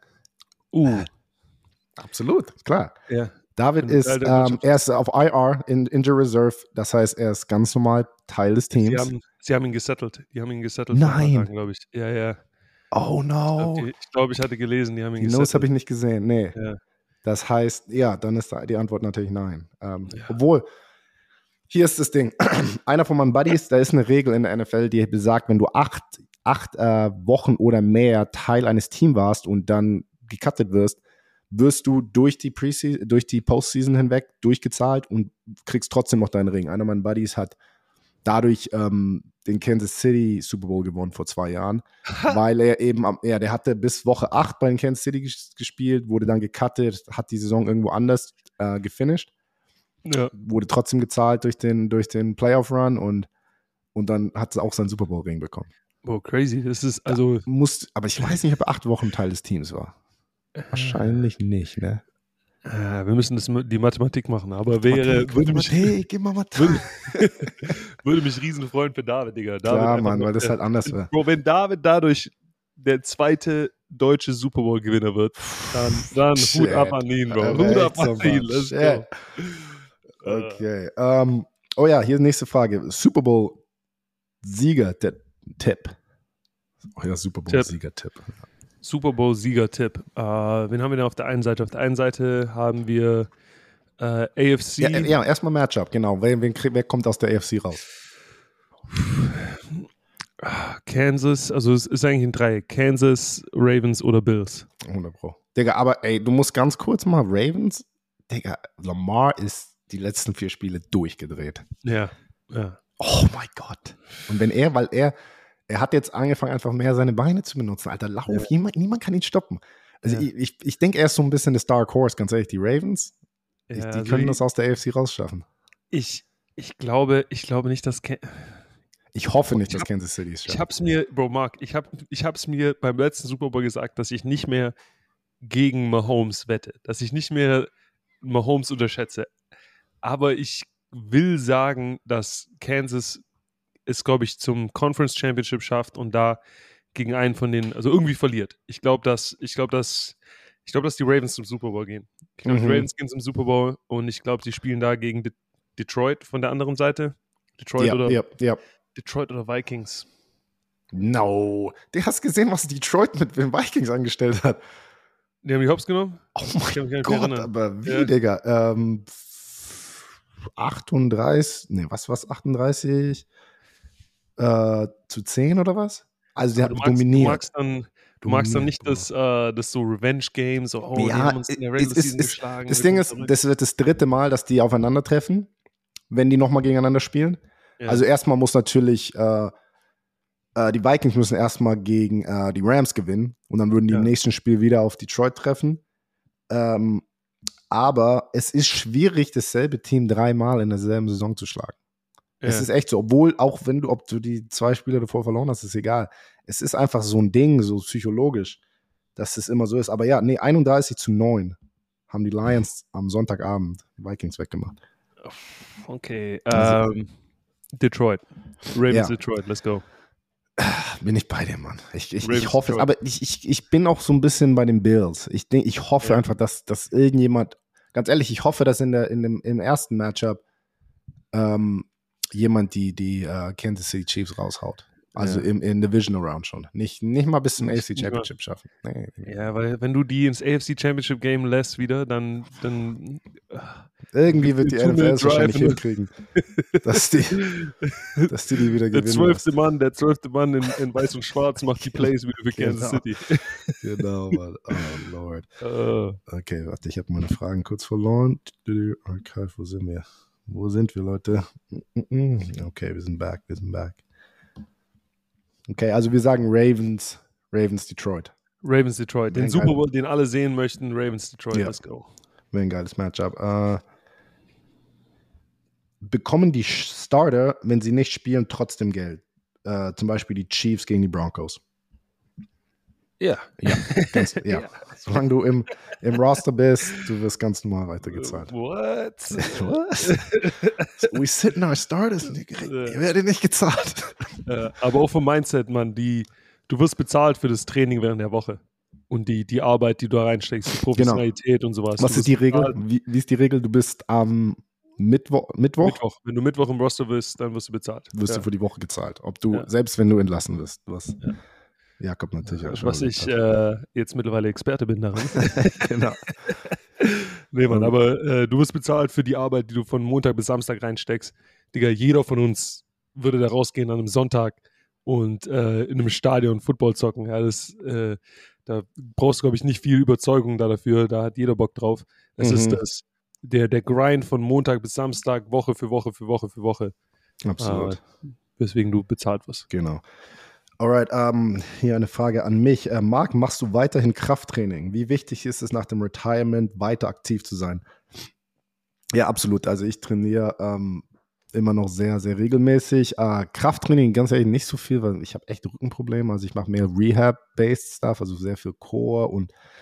Absolut, klar. Ja. David ist, er ist auf IR, in Injury Reserve, das heißt, er ist ganz normal Teil des Teams. Sie haben ihn gesettelt. Die haben ihn gesettelt. Nein. Glaube ich. Ja. Oh no. Ich glaube, ich hatte gelesen, die haben ihn gesettelt. Die News habe ich nicht gesehen, nee. Ja. Das heißt, ja, dann ist die Antwort natürlich nein. Obwohl, hier ist das Ding. Einer von meinen Buddies, da ist eine Regel in der NFL, die besagt, wenn du acht Wochen oder mehr Teil eines Teams warst und dann gecuttet wirst du durch die Postseason hinweg durchgezahlt und kriegst trotzdem noch deinen Ring. Einer meiner Buddies hat dadurch den Kansas City Super Bowl gewonnen vor 2 Jahren, weil er eben, der hatte bis Woche 8 bei den Kansas City gespielt, wurde dann gecuttet, hat die Saison irgendwo anders gefinisht, wurde trotzdem gezahlt durch den Playoff-Run und dann hat er auch seinen Super Bowl-Ring bekommen. Oh, crazy. Das ist also... Aber ich weiß nicht, ob er 8 Wochen Teil des Teams war. Wahrscheinlich nicht, ne? Wir müssen die Mathematik machen, aber würde mich riesen freuen für David, Digga. Klar, Mann, weil das halt anders wäre. Bro, wenn David dadurch der zweite deutsche Super Bowl-Gewinner wird, dann Hut ab an ihn, Bro. Hut ab an ihn. Let's go. Okay. Oh ja, hier nächste Frage. Super Bowl-Sieger-Tipp. Oh ja, Super Bowl-Sieger-Tipp. Super Bowl-Sieger-Tipp. Wen haben wir denn auf der einen Seite? Auf der einen Seite haben wir AFC. Ja, erstmal Matchup, genau. Wer kommt aus der AFC raus? Kansas, also es ist eigentlich ein Dreieck. Kansas, Ravens oder Bills. 100 Pro. Digga, aber ey, du musst ganz kurz mal Ravens. Digga, Lamar ist die letzten 4 Spiele durchgedreht. Ja. Oh mein Gott. Und weil er hat jetzt angefangen, einfach mehr seine Beine zu benutzen. Alter, Lauf, niemand kann ihn stoppen. Also ich denke, er ist so ein bisschen das Dark Horse, ganz ehrlich. Die Ravens, die können das aus der AFC rausschaffen. Ich glaube nicht, dass ich hoffe nicht, dass Kansas City es schafft. Ich hab's mir, Bro, Mark, ich hab's mir beim letzten Super Bowl gesagt, dass ich nicht mehr gegen Mahomes wette, dass ich nicht mehr Mahomes unterschätze. Aber ich will sagen, dass Kansas es, glaube ich, zum Conference Championship schafft und da gegen einen von denen, also irgendwie verliert. Ich glaube, dass die Ravens zum Super Bowl gehen. Ich glaube, die Ravens gehen zum Super Bowl und ich glaube, sie spielen da gegen Detroit von der anderen Seite. Detroit oder Vikings. No. Du hast gesehen, was Detroit mit den Vikings angestellt hat. Die haben die Hops genommen? Oh mein Gott, aber wie, Digga? 38 zu 10 oder was? Also sie hat dominiert. Du magst dann nicht das so Revenge-Game, so, die haben uns in der Regular Season geschlagen. Das Ding ist, das wird das 3. Mal, dass die aufeinandertreffen, wenn die nochmal gegeneinander spielen. Ja. Also erstmal muss natürlich die Vikings müssen erstmal gegen die Rams gewinnen und dann würden die im nächsten Spiel wieder auf Detroit treffen. Aber es ist schwierig, dasselbe Team 3 Mal in derselben Saison zu schlagen. Ja. Es ist echt so, obwohl, auch wenn ob du die 2 Spiele davor verloren hast, ist egal. Es ist einfach so ein Ding, so psychologisch, dass es immer so ist. Aber ja, 31-9 haben die Lions am Sonntagabend die Vikings weggemacht. Okay, Detroit. Ravens Detroit, let's go. Bin ich bei dir, Mann. Ich hoffe es, aber ich bin auch so ein bisschen bei den Bills. Ich hoffe einfach, dass irgendjemand, ganz ehrlich, ich hoffe, dass im ersten Matchup jemand die Kansas City Chiefs raushaut. Also in Divisional Round schon. Nicht mal bis zum AFC Championship schaffen. Nee. Ja, weil wenn du die ins AFC Championship Game lässt wieder, dann irgendwie wird die NFL es wahrscheinlich hinkriegen, dass die wieder gewinnen. Der 12. Mann in weiß und schwarz macht die Plays wieder für Kansas City. Genau, Mann. Oh, Lord. Okay, warte, ich habe meine Fragen kurz verloren. Okay, wo sind wir? Wo sind wir, Leute? Okay, wir sind back. Okay, also wir sagen Ravens, Detroit. Ravens, Detroit. Den Super Bowl, den alle sehen möchten, Ravens, Detroit, let's go. Wäre ein geiles Matchup. Bekommen die Starter, wenn sie nicht spielen, trotzdem Geld? Zum Beispiel die Chiefs gegen die Broncos. Ja. Ja. Solange du im Roster bist, du wirst ganz normal weitergezahlt. What? We sit in our starters. Die werden nicht gezahlt. Aber auch vom Mindset, Mann. Du wirst bezahlt für das Training während der Woche. Und die Arbeit, die du da reinsteckst, die Professionalität und sowas. Was ist die Regel? Wie ist die Regel? Du bist am Mittwoch? Wenn du Mittwoch im Roster bist, dann wirst du bezahlt. Wirst du für die Woche gezahlt. Selbst wenn du entlassen wirst. Jakob natürlich auch schon. Was ich jetzt mittlerweile Experte bin darin. Genau. Nee, Mann, aber du wirst bezahlt für die Arbeit, die du von Montag bis Samstag reinsteckst. Digga, jeder von uns würde da rausgehen an einem Sonntag und in einem Stadion Football zocken. Ja, da brauchst du, glaube ich, nicht viel Überzeugung dafür. Da hat jeder Bock drauf. Es ist der Grind von Montag bis Samstag, Woche für Woche. Absolut. Weswegen du bezahlt wirst. Genau. Alright, hier eine Frage an mich. Marc, machst du weiterhin Krafttraining? Wie wichtig ist es nach dem Retirement weiter aktiv zu sein? Ja, absolut. Also ich trainiere immer noch sehr, sehr regelmäßig. Krafttraining ganz ehrlich nicht so viel, weil ich habe echt Rückenprobleme. Also ich mache mehr Rehab-based Stuff, also sehr viel Core und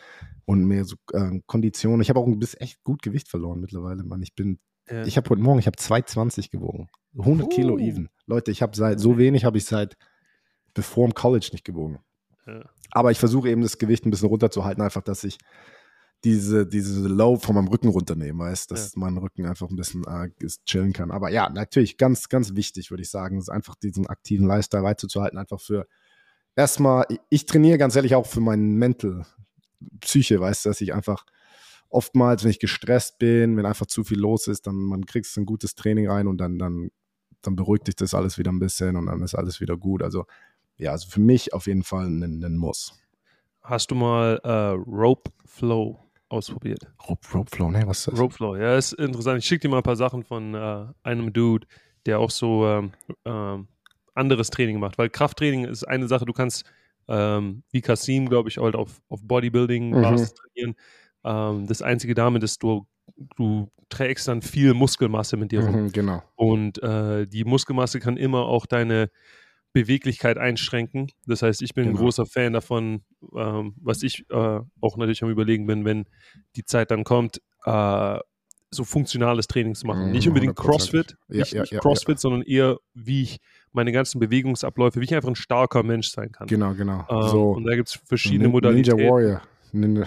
und mehr so Kondition. Ich habe auch ein bisschen echt gut Gewicht verloren mittlerweile, Mann. Ich habe heute Morgen, 220 gewogen. 100 Kilo even. Leute, so wenig habe ich seit bevor im College nicht gewogen. Ja. Aber ich versuche eben das Gewicht ein bisschen runterzuhalten, einfach, dass ich diese Load von meinem Rücken runternehme, weißt, dass mein Rücken einfach ein bisschen chillen kann. Aber ja, natürlich ganz, ganz wichtig, würde ich sagen, ist einfach diesen aktiven Lifestyle weiterzuhalten, einfach für erstmal, ich trainiere ganz ehrlich auch für mein Mental, Psyche, weißt du, dass ich einfach oftmals, wenn ich gestresst bin, wenn einfach zu viel los ist, dann man kriegst ein gutes Training rein und dann beruhigt dich das alles wieder ein bisschen und dann ist alles wieder gut. Also ja, also für mich auf jeden Fall ein Muss. Hast du mal Rope Flow ausprobiert? Rope Flow, ne, was ist das? Rope Flow, ja, ist interessant. Ich schicke dir mal ein paar Sachen von einem Dude, der auch so anderes Training macht, weil Krafttraining ist eine Sache, du kannst wie Kasim, glaube ich, halt auf Bodybuilding-Basis trainieren. Das Einzige damit ist, du trägst dann viel Muskelmasse mit dir rum. Genau. Und die Muskelmasse kann immer auch deine Beweglichkeit einschränken. Das heißt, ich bin ein großer Fan davon, was ich auch natürlich am Überlegen bin, wenn die Zeit dann kommt, so funktionales Training zu machen. Nicht unbedingt CrossFit, nicht CrossFit, sondern eher, wie ich meine ganzen Bewegungsabläufe, wie ich einfach ein starker Mensch sein kann. Genau. Und da gibt es verschiedene Modalitäten. Ninja Warrior. Ja, Ninja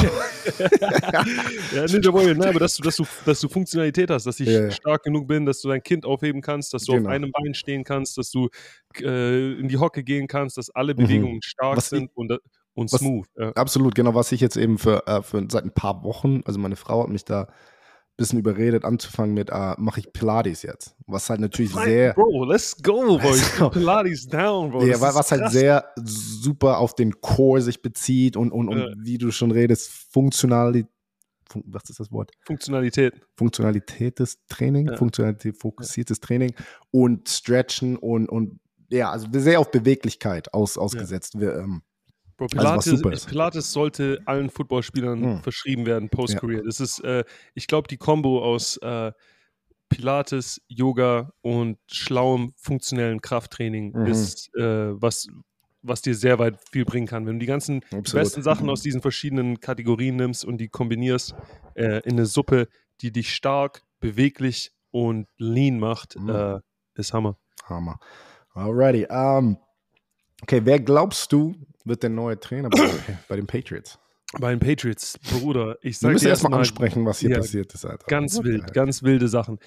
Warrior, aber dass du Funktionalität hast, dass ich stark genug bin, dass du dein Kind aufheben kannst, dass du auf einem Bein stehen kannst, dass du in die Hocke gehen kannst, dass alle Bewegungen stark sind und smooth. Ja. Absolut, genau, was ich jetzt eben für seit ein paar Wochen, also meine Frau hat mich da ein bisschen überredet, anzufangen mit, mache ich Pilates jetzt. Was halt natürlich sehr... Bro, let's go, bro. Pilates down, bro. Ja, was halt sehr super auf den Core sich bezieht und wie du schon redest, Funktionalität. Was ist das Wort? Funktionalität des Training, Funktionalität fokussiertes Training und Stretchen und ja, also sehr auf Beweglichkeit ausgesetzt. Bro, Pilates sollte allen Footballspielern verschrieben werden, post-Career. Das ist, ich glaube, die Kombo aus Pilates, Yoga und schlauem, funktionellen Krafttraining ist, was dir sehr weit viel bringen kann. Wenn du die ganzen besten Sachen aus diesen verschiedenen Kategorien nimmst und die kombinierst in eine Suppe, die dich stark, beweglich und lean macht, ist Hammer. Alrighty. Okay, wer glaubst du, wird der neue Trainer bei den Patriots? Bei den Patriots, Bruder, ich sage dir wir müssen erstmal ansprechen, was hier passiert ist, Alter. Ganz wilde Sachen.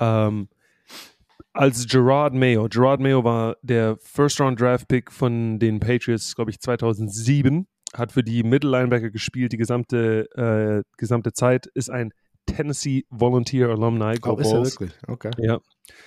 Als Gerard Mayo war der First-Round-Draft-Pick von den Patriots, glaube ich, 2007, hat für die Middle-Linebacker gespielt, die gesamte Zeit, ist ein Tennessee Volunteer Alumni. Oh, ist er wirklich? Okay. Ja.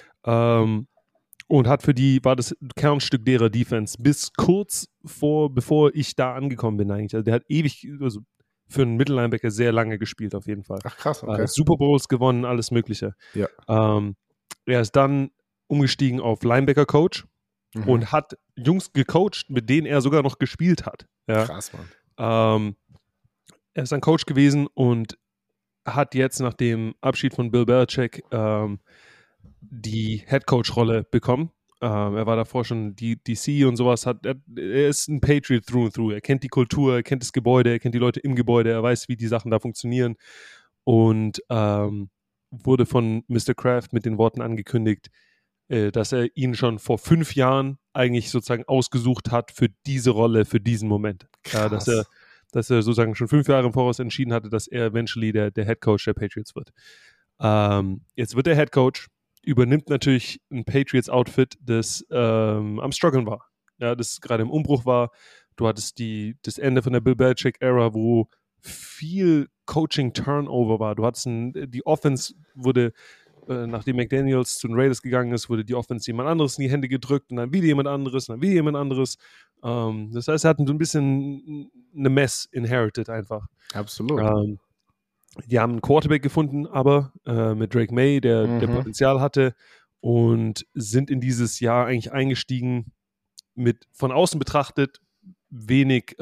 Und war das Kernstück derer Defense bis kurz bevor ich da angekommen bin eigentlich. Also der hat also für einen Mittellinebacker sehr lange gespielt auf jeden Fall. Ach krass, okay. Super Bowls gewonnen, alles mögliche. Ja. Er ist dann umgestiegen auf Linebacker-Coach und hat Jungs gecoacht, mit denen er sogar noch gespielt hat. Ja. Krass, Mann. Er ist ein Coach gewesen und hat jetzt nach dem Abschied von Bill Belichick die Headcoach-Rolle bekommen. Er war davor schon DC und sowas. Er ist ein Patriot through and through. Er kennt die Kultur, er kennt das Gebäude, er kennt die Leute im Gebäude, er weiß, wie die Sachen da funktionieren. Und wurde von Mr. Kraft mit den Worten angekündigt, dass er ihn schon vor 5 Jahren eigentlich sozusagen ausgesucht hat für diese Rolle, für diesen Moment. Dass er sozusagen schon 5 Jahre im Voraus entschieden hatte, dass er eventually der Headcoach der Patriots wird. Jetzt wird er Headcoach, übernimmt natürlich ein Patriots-Outfit, das am Struggeln war. Ja, das gerade im Umbruch war. Du hattest das Ende von der Bill Belichick-Ära, wo viel Coaching-Turnover war. Du hattest die Offense wurde, nachdem McDaniels zu den Raiders gegangen ist, wurde die Offense jemand anderes in die Hände gedrückt und dann wieder jemand anderes und dann wieder jemand anderes. Das heißt, er hat so ein bisschen eine Mess inherited einfach. Absolut. Die haben einen Quarterback gefunden, aber mit Drake May, der Potenzial hatte, und sind in dieses Jahr eigentlich eingestiegen mit von außen betrachtet wenig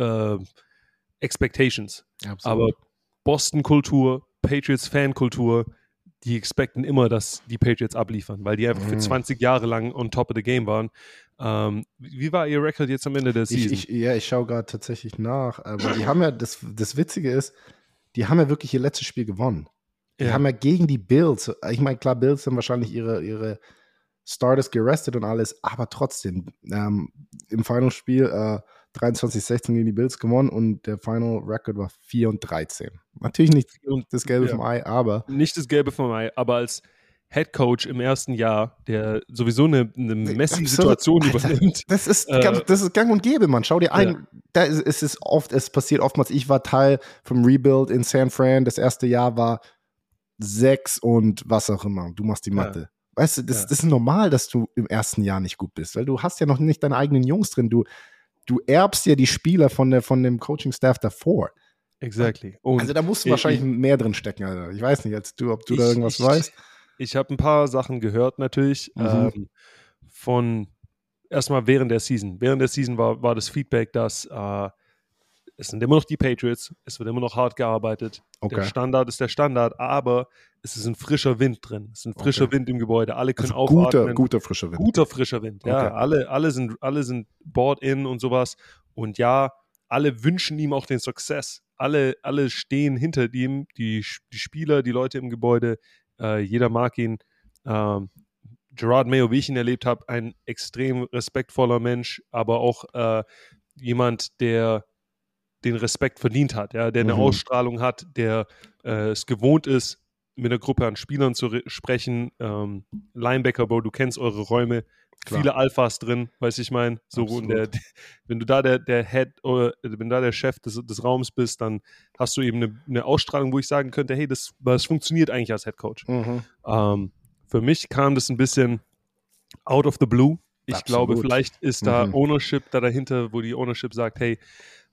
Expectations. Absolut. Aber Boston-Kultur, Patriots-Fan-Kultur, die expecten immer, dass die Patriots abliefern, weil die einfach für 20 Jahre lang on top of the game waren. Wie war ihr Rekord jetzt am Ende der Season? Ich schaue gerade tatsächlich nach, aber die haben ja, das Witzige ist, die haben ja wirklich ihr letztes Spiel gewonnen. Die haben ja gegen die Bills, ich meine, klar, Bills haben wahrscheinlich ihre Starters gerestet und alles, aber trotzdem, im Final-Spiel 23-16 gegen die Bills gewonnen und der Final Record war 4-13. Natürlich nicht das Gelbe vom Ei, aber... Nicht das Gelbe vom Ei, aber als Head Coach im ersten Jahr, der sowieso eine messy Situation übernimmt. Das ist gang und gäbe, Mann. Schau dir ein, es passiert oftmals, ich war Teil vom Rebuild in San Fran, das erste Jahr war 6 und was auch immer. Du machst die Mathe. Weißt du, das ist normal, dass du im ersten Jahr nicht gut bist, weil du hast ja noch nicht deine eigenen Jungs drin. Du erbst ja die Spieler von dem Coaching-Staff davor. Exactly. Also da musst du wahrscheinlich mehr drin stecken, Alter. Ich weiß nicht, ob du da irgendwas weißt. Ich habe ein paar Sachen gehört natürlich von erstmal während der Season. Während der Season war das Feedback, dass es sind immer noch die Patriots, es wird immer noch hart gearbeitet. Okay. Der Standard ist der Standard, aber es ist ein frischer Wind drin. Es ist ein frischer Wind im Gebäude. Alle können aufatmen. Guter frischer Wind. Guter frischer Wind, ja. Alle sind bought in und sowas. Und ja, alle wünschen ihm auch den Success. Alle stehen hinter ihm, die Spieler, die Leute im Gebäude, jeder mag ihn. Gerard Mayo, wie ich ihn erlebt habe, ein extrem respektvoller Mensch, aber auch jemand, der den Respekt verdient hat, ja, der eine Ausstrahlung hat, der es gewohnt ist, mit einer Gruppe an Spielern zu sprechen. Linebacker, Bro, du kennst eure Räume. Klar. Viele Alphas drin, weiß ich mein. So, wenn du da der Head oder wenn da der Chef des Raums bist, dann hast du eben eine Ausstrahlung, wo ich sagen könnte, hey, das funktioniert eigentlich als Head Coach. Für mich kam das ein bisschen out of the blue. Ich glaube, vielleicht ist da Ownership dahinter, wo die Ownership sagt, hey,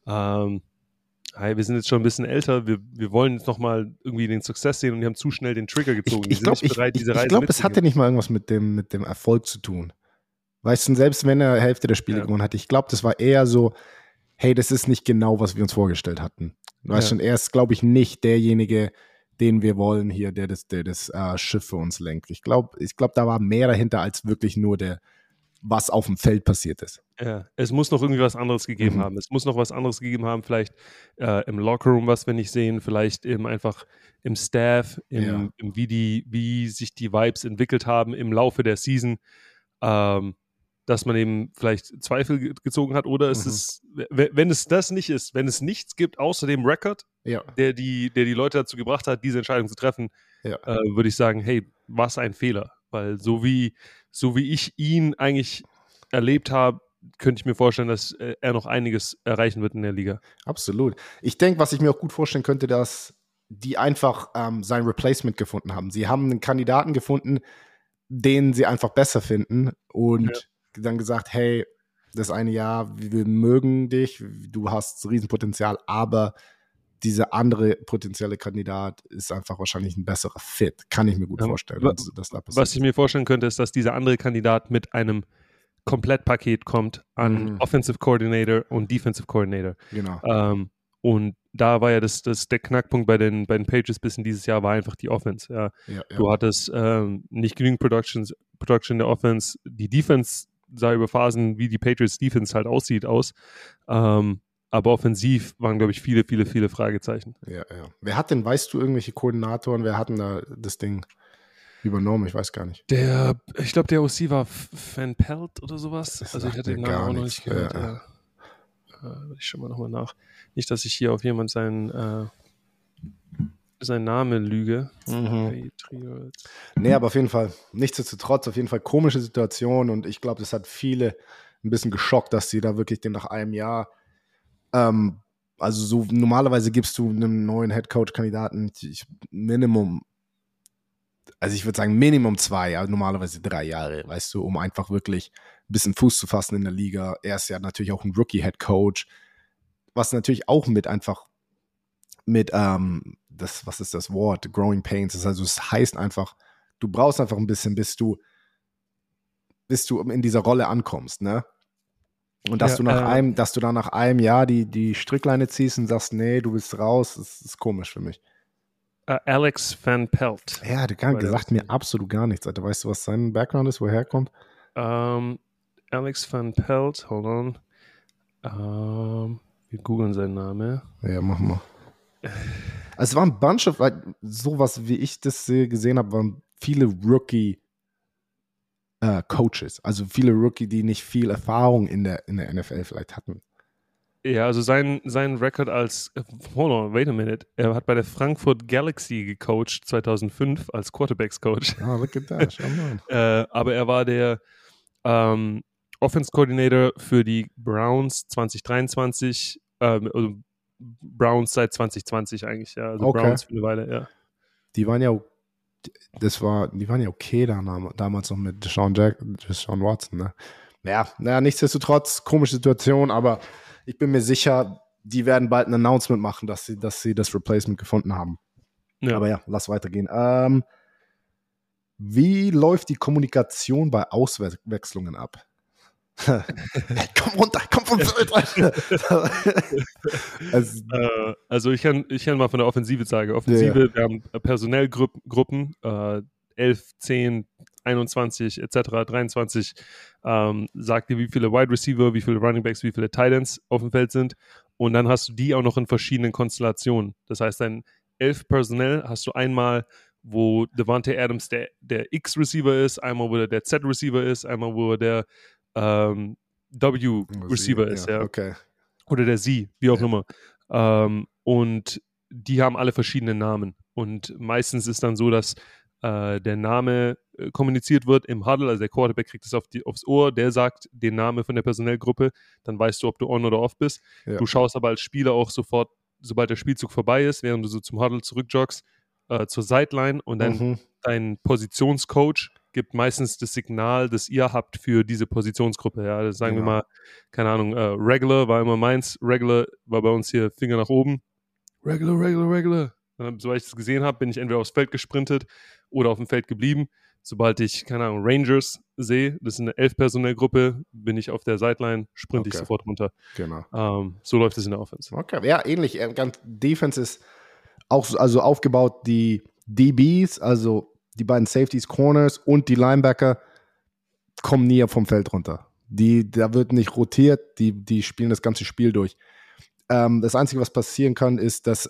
wir sind jetzt schon ein bisschen älter, wir wollen jetzt nochmal irgendwie den Success sehen und die haben zu schnell den Trigger gezogen. Ich glaube, es hatte nicht mal irgendwas mit dem Erfolg zu tun. Weißt du, selbst wenn er Hälfte der Spiele gewonnen hat, ich glaube, das war eher so, hey, das ist nicht genau, was wir uns vorgestellt hatten. Weißt du, er ist, glaube ich, nicht derjenige, den wir wollen hier, der das Schiff für uns lenkt. Ich glaube, da war mehr dahinter als wirklich nur was auf dem Feld passiert ist. Ja, es muss noch irgendwie was anderes gegeben haben. Es muss noch was anderes gegeben haben, vielleicht im Lockerroom, was wir nicht sehen, vielleicht einfach im Staff, wie sich die Vibes entwickelt haben im Laufe der Season, dass man eben vielleicht Zweifel gezogen hat, oder es ist, wenn es das nicht ist, wenn es nichts gibt außer dem Record, der die Leute dazu gebracht hat, diese Entscheidung zu treffen, würde ich sagen, hey, was ein Fehler. Weil so wie ich ihn eigentlich erlebt habe, könnte ich mir vorstellen, dass er noch einiges erreichen wird in der Liga. Absolut. Ich denke, was ich mir auch gut vorstellen könnte, dass die einfach sein Replacement gefunden haben. Sie haben einen Kandidaten gefunden, den sie einfach besser finden und dann gesagt, hey, das eine Jahr, wir mögen dich, du hast Riesenpotenzial, aber dieser andere potenzielle Kandidat ist einfach wahrscheinlich ein besserer Fit. Kann ich mir gut vorstellen. Was ich mir vorstellen könnte, ist, dass dieser andere Kandidat mit einem Komplettpaket kommt an Offensive Coordinator und Defensive Coordinator. Genau. Und da war ja der Knackpunkt bei den Patriots bis in dieses Jahr war einfach die Offense. Ja. Du hattest nicht genügend Production in der Offense. Die Defense sah über Phasen, wie die Patriots Defense halt aussieht, aus. Aber offensiv waren, glaube ich, viele, viele, viele Fragezeichen. Ja. Wer hat denn, weißt du, irgendwelche Koordinatoren, wer hat denn da das Ding übernommen? Ich weiß gar nicht. Ich glaube, der OC war Van Pelt oder sowas. Also ich hatte den Namen auch noch nicht gehört. Ich schaue mal nochmal nach. Nicht, dass ich hier auf jemand seinen Namen lüge. Nee, aber auf jeden Fall, nichtsdestotrotz, auf jeden Fall komische Situation und ich glaube, das hat viele ein bisschen geschockt, dass sie da wirklich nach einem Jahr also so normalerweise gibst du einem neuen Headcoach-Kandidaten Minimum, also ich würde sagen Minimum 2, also normalerweise 3 Jahre, weißt du, um einfach wirklich ein bisschen Fuß zu fassen in der Liga. Er ist ja natürlich auch ein Rookie-Headcoach, was natürlich auch was ist das Wort? Growing Pains. Also es heißt einfach, du brauchst einfach ein bisschen, bis du in dieser Rolle ankommst, ne? Und dass du dann nach einem Jahr die Strickleine ziehst und sagst, nee, du bist raus, das ist komisch für mich. Alex Van Pelt. Ja, der sagt mir absolut gar nichts, Alter. Weißt du, was sein Background ist, woher er kommt? Alex Van Pelt, hold on. Wir googeln seinen Namen. Ja, mach mal. Also es waren ein Bunch of, sowas wie ich das gesehen habe, waren viele Rookie Coaches. Also viele Rookie, die nicht viel Erfahrung in der NFL vielleicht hatten. Ja, also sein Rekord als, hold on, wait a minute, er hat bei der Frankfurt Galaxy gecoacht 2005 als Quarterbacks-Coach. Look at that, schau mal. Aber er war der Offense Coordinator für die Browns 2023, also Browns seit 2020 eigentlich, ja. Also okay. Browns für eine Weile, ja. Die waren ja okay damals noch mit Deshaun Watson, ne? Ja, nichtsdestotrotz, komische Situation, aber ich bin mir sicher, die werden bald ein Announcement machen, dass sie das Replacement gefunden haben. Ja. Aber ja, lass weitergehen. Wie läuft die Kommunikation bei Auswechslungen ab? Komm runter, komm vom Feld. Also ich kann mal von der Offensive sagen. Offensive, ja. Wir haben Personellgruppen, 11, 10, 21 etc., 23, sagt dir, wie viele Wide Receiver, wie viele Running Backs, wie viele Tight Ends auf dem Feld sind. Und dann hast du die auch noch in verschiedenen Konstellationen. Das heißt, dein 11 Personell hast du einmal, wo Davante Adams der X-Receiver ist, einmal, wo der Z-Receiver ist, einmal, wo der W-Receiver ist, ja. Okay. Oder der Z, wie auch immer. Und die haben alle verschiedene Namen. Und meistens ist dann so, dass der Name kommuniziert wird im Huddle, also der Quarterback kriegt es aufs Ohr, der sagt den Namen von der Personellgruppe, dann weißt du, ob du on oder off bist. Ja. Du schaust aber als Spieler auch sofort, sobald der Spielzug vorbei ist, während du so zum Huddle zurückjoggst, zur Sideline und dann dein Positionscoach gibt meistens das Signal, das ihr habt für diese Positionsgruppe. Ja, das sagen wir mal, keine Ahnung, Regular war immer meins, Regular war bei uns hier Finger nach oben. Regular. Sobald ich das gesehen habe, bin ich entweder aufs Feld gesprintet oder auf dem Feld geblieben. Sobald ich, keine Ahnung, Rangers sehe, das ist eine 11-Personell-Gruppe, bin ich auf der Sideline, sprinte ich sofort runter. Genau. So läuft es in der Offense. Okay, ja, ähnlich. Defense ist auch also aufgebaut, die DBs, also die beiden Safeties, Corners und die Linebacker kommen nie vom Feld runter. Da wird nicht rotiert, die spielen das ganze Spiel durch. Das Einzige, was passieren kann, ist, dass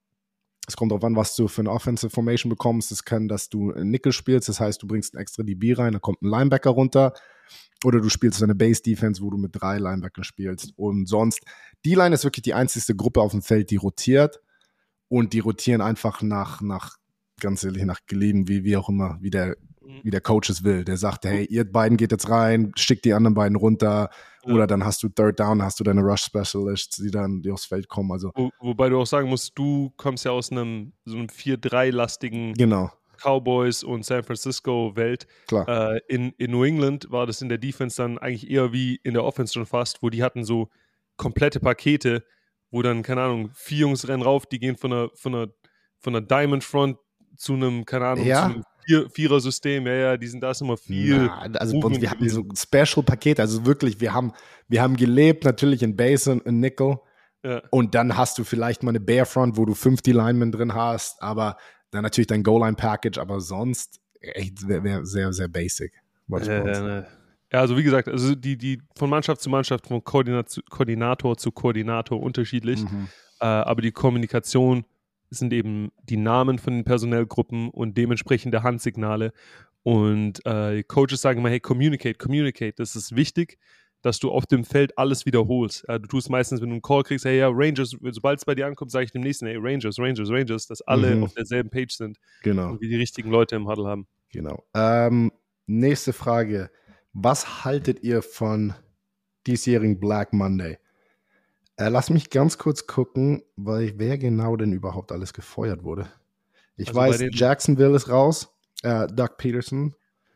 es kommt darauf an, was du für eine Offensive Formation bekommst. Es kann, dass du Nickel spielst, das heißt, du bringst einen extra DB rein, da kommt ein Linebacker runter. Oder du spielst eine Base-Defense, wo du mit 3 Linebackern spielst. Und sonst, die Line ist wirklich die einzige Gruppe auf dem Feld, die rotiert. Und die rotieren einfach nach ganz ehrlich, nach Gelieben, wie auch immer, wie der Coach es will. Der sagt, hey, ihr beiden geht jetzt rein, schickt die anderen beiden runter. Oder dann hast du Third Down, hast du deine Rush Specialists, die aufs Feld kommen. Also, wobei du auch sagen musst, du kommst ja aus so einem 4-3-lastigen Cowboys und San Francisco Welt. Klar. In New England war das in der Defense dann eigentlich eher wie in der Offense schon fast, wo die hatten so komplette Pakete, wo dann, keine Ahnung, 4 Jungs rennen rauf, die gehen von einer Diamond Front zu einem, keine Ahnung, zu einem Vierer-System, die sind da immer viel. Also bei uns, wir hatten so Special-Pakete, also wirklich, wir haben gelebt, natürlich in Base und in Nickel. Ja. Und dann hast du vielleicht mal eine Barefront, wo du 50 Linemen drin hast, aber dann natürlich dein Goal-Line-Package, aber sonst echt wäre sehr, sehr basic. Ja, also wie gesagt, also die von Mannschaft zu Mannschaft, von Koordinator zu Koordinator unterschiedlich, aber die Kommunikation sind eben die Namen von den Personellgruppen und dementsprechende Handsignale. Und Coaches sagen immer, hey, communicate. Das ist wichtig, dass du auf dem Feld alles wiederholst. Du tust meistens, wenn du einen Call kriegst, hey, ja, Rangers, sobald es bei dir ankommt, sage ich dem nächsten, hey, Rangers, dass alle auf derselben Page sind. Genau. Und wir die richtigen Leute im Huddle haben. Genau. Nächste Frage. Was haltet ihr von diesjährigen Black Monday? Lass mich ganz kurz gucken, wer genau denn überhaupt alles gefeuert wurde. Ich also weiß, Jacksonville ist raus, Doug Peterson.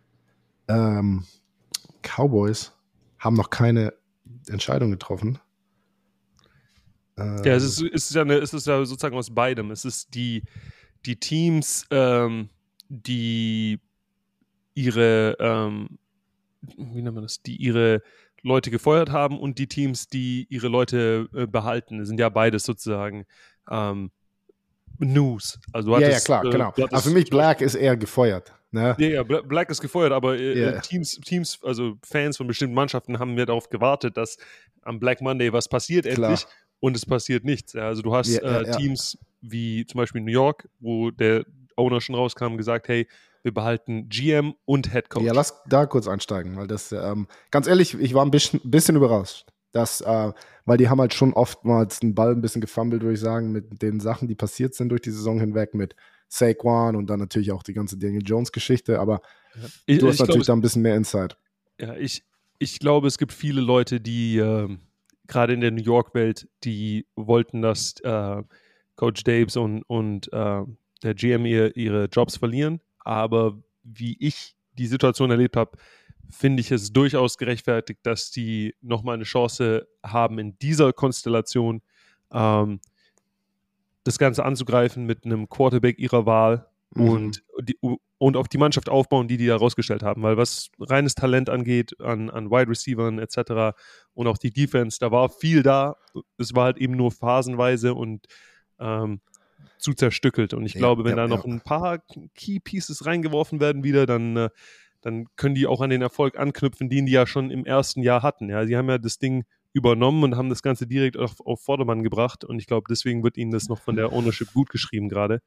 Cowboys haben noch keine Entscheidung getroffen. Ja, es ist ja sozusagen aus beidem. Es ist die Teams, die ihre, wie nennt man das, die ihre Leute gefeuert haben und die Teams, die ihre Leute behalten. Das sind ja beides sozusagen News. Also ja, klar, genau. Aber für mich Black ist eher gefeuert. Ne? Ja, Black ist gefeuert, aber Teams, also Fans von bestimmten Mannschaften haben ja darauf gewartet, dass am Black Monday was passiert endlich und es passiert nichts. Ja, also du hast Teams wie zum Beispiel New York, wo der Owner schon rauskam und gesagt, hey, wir behalten GM und Head Coach. Ja, lass da kurz einsteigen, weil das, ganz ehrlich, ich war ein bisschen überrascht, dass, weil die haben halt schon oftmals den Ball ein bisschen gefummelt, würde ich sagen, mit den Sachen, die passiert sind durch die Saison hinweg, mit Saquon und dann natürlich auch die ganze Daniel Jones-Geschichte, aber du hast natürlich da ein bisschen mehr Insight. Ja, ich glaube, es gibt viele Leute, die gerade in der New York-Welt, die wollten, dass Coach Dapes und der GM ihre Jobs verlieren, aber wie ich die Situation erlebt habe, finde ich es durchaus gerechtfertigt, dass die nochmal eine Chance haben, in dieser Konstellation das Ganze anzugreifen mit einem Quarterback ihrer Wahl und auf die Mannschaft aufbauen, die da rausgestellt haben. Weil was reines Talent angeht, an Wide Receivern etc. und auch die Defense, da war viel da. Es war halt eben nur phasenweise und zu zerstückelt. Und ich glaube, wenn da noch ein paar Key Pieces reingeworfen werden wieder, dann können die auch an den Erfolg anknüpfen, den die ja schon im ersten Jahr hatten. Ja, sie haben ja das Ding übernommen und haben das Ganze direkt auf Vordermann gebracht. Und ich glaube, deswegen wird ihnen das noch von der Ownership gut geschrieben gerade.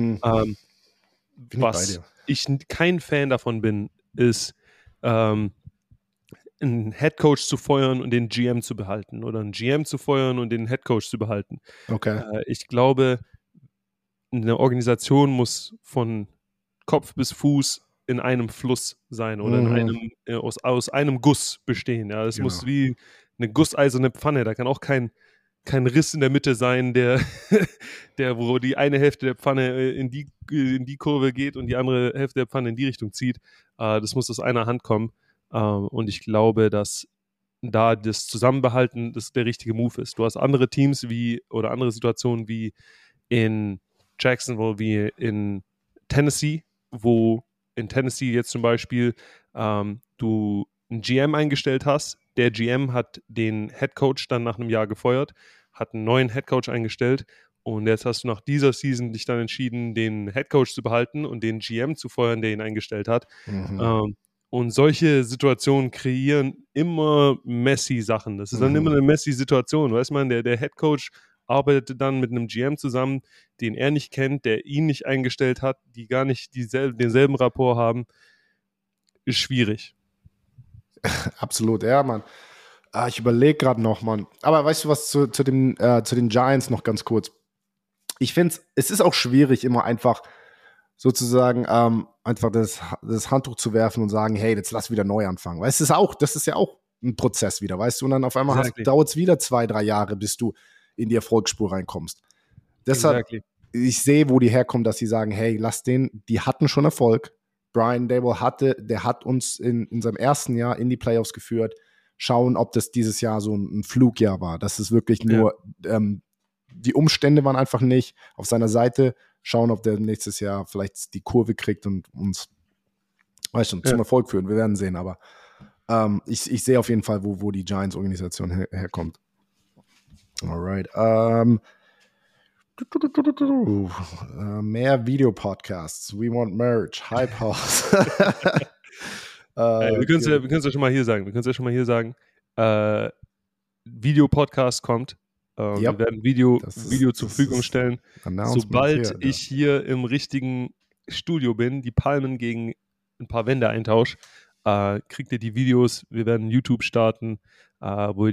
Was ich kein Fan davon bin, ist einen Headcoach zu feuern und den GM zu behalten oder einen GM zu feuern und den Headcoach zu behalten. Okay. Ich glaube, eine Organisation muss von Kopf bis Fuß in einem Fluss sein oder in einem, aus einem Guss bestehen. Ja, es muss wie eine gusseiserne Pfanne, da kann auch kein Riss in der Mitte sein, der wo die eine Hälfte der Pfanne in die Kurve geht und die andere Hälfte der Pfanne in die Richtung zieht. Das muss aus einer Hand kommen. Und ich glaube, dass da das Zusammenbehalten das der richtige Move ist. Du hast andere Teams oder andere Situationen wie in Jacksonville, wie in Tennessee, wo in Tennessee jetzt zum Beispiel du einen GM eingestellt hast. Der GM hat den Headcoach dann nach einem Jahr gefeuert, hat einen neuen Headcoach eingestellt und jetzt hast du nach dieser Season dich dann entschieden, den Headcoach zu behalten und den GM zu feuern, der ihn eingestellt hat. Und solche Situationen kreieren immer messy Sachen. Das ist dann immer eine messy Situation. Weiß man, der Headcoach arbeitet dann mit einem GM zusammen, den er nicht kennt, der ihn nicht eingestellt hat, die gar nicht denselben Rapport haben. Ist schwierig. Absolut, ja, Mann. Ich überlege gerade noch, Mann. Aber weißt du was zu den Giants noch ganz kurz? Ich finde, es ist auch schwierig, immer einfach sozusagen einfach das Handtuch zu werfen und sagen, hey, jetzt lass wieder neu anfangen. Weißt du, das ist ja auch ein Prozess wieder, weißt du? Und dann auf einmal dauert es wieder 2-3 Jahre, bis du in die Erfolgsspur reinkommst. Deshalb, ich sehe, wo die herkommen, dass sie sagen, hey, die hatten schon Erfolg. Brian Daboll hat uns in seinem ersten Jahr in die Playoffs geführt. Schauen, ob das dieses Jahr so ein Flugjahr war. Das ist wirklich nur, die Umstände waren einfach nicht auf seiner Seite. Schauen, ob der nächstes Jahr vielleicht die Kurve kriegt und uns, weißt du, zum Erfolg führen. Wir werden sehen, aber ich sehe auf jeden Fall, wo die Giants-Organisation herkommt. Alright. Mehr Videopodcasts. We want merch. Hype House. Wir können es ja schon mal hier sagen. Videopodcast kommt. Wir werden Video zur Verfügung stellen. Sobald ich hier im richtigen Studio bin, die Palmen gegen ein paar Wände eintausche, kriegt ihr die Videos. Wir werden YouTube starten, wo ihr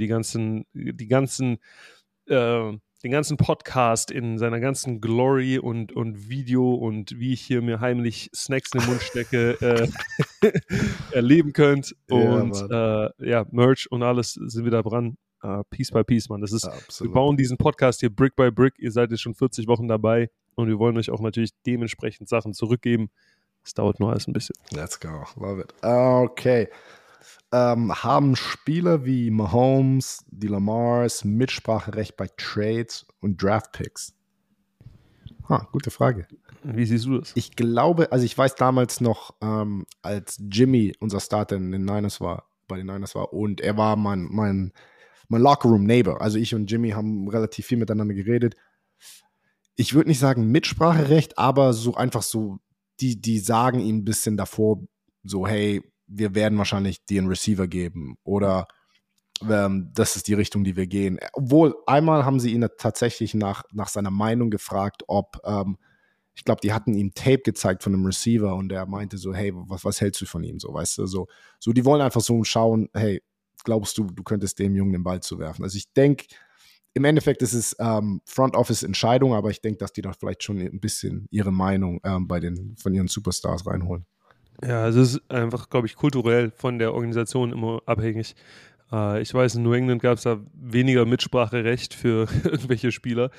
den ganzen Podcast in seiner ganzen Glory und Video und wie ich hier mir heimlich Snacks in den Mund stecke, erleben könnt. Und Merch und alles sind wieder dran. Piece by Piece, Mann. Das ist, wir bauen diesen Podcast hier Brick by Brick. Ihr seid jetzt schon 40 Wochen dabei und wir wollen euch auch natürlich dementsprechend Sachen zurückgeben. Es dauert nur alles ein bisschen. Let's go. Love it. Okay. Haben Spieler wie Mahomes, die Lamars Mitspracherecht bei Trades und Draftpicks? Gute Frage. Wie siehst du das? Ich glaube, also ich weiß damals noch, als Jimmy unser Starter bei den Niners war und er war mein Lockerroom-Neighbor. Also ich und Jimmy haben relativ viel miteinander geredet. ich würde nicht sagen Mitspracherecht, aber so einfach so, die sagen ihm ein bisschen davor, so, hey, wir werden wahrscheinlich dir einen Receiver geben oder das ist die Richtung, die wir gehen. Obwohl, einmal haben sie ihn tatsächlich nach seiner Meinung gefragt, ob, ich glaube, die hatten ihm Tape gezeigt von einem Receiver und er meinte so, hey, was hältst du von ihm? So, weißt du, so die wollen einfach so schauen, hey, glaubst du, du könntest dem Jungen den Ball zuwerfen? Also ich denke, im Endeffekt ist es Front Office Entscheidung, aber ich denke, dass die da vielleicht schon ein bisschen ihre Meinung von ihren Superstars reinholen. Ja, also es ist einfach, glaube ich, kulturell von der Organisation immer abhängig. Ich weiß, in New England gab es da weniger Mitspracherecht für irgendwelche Spieler,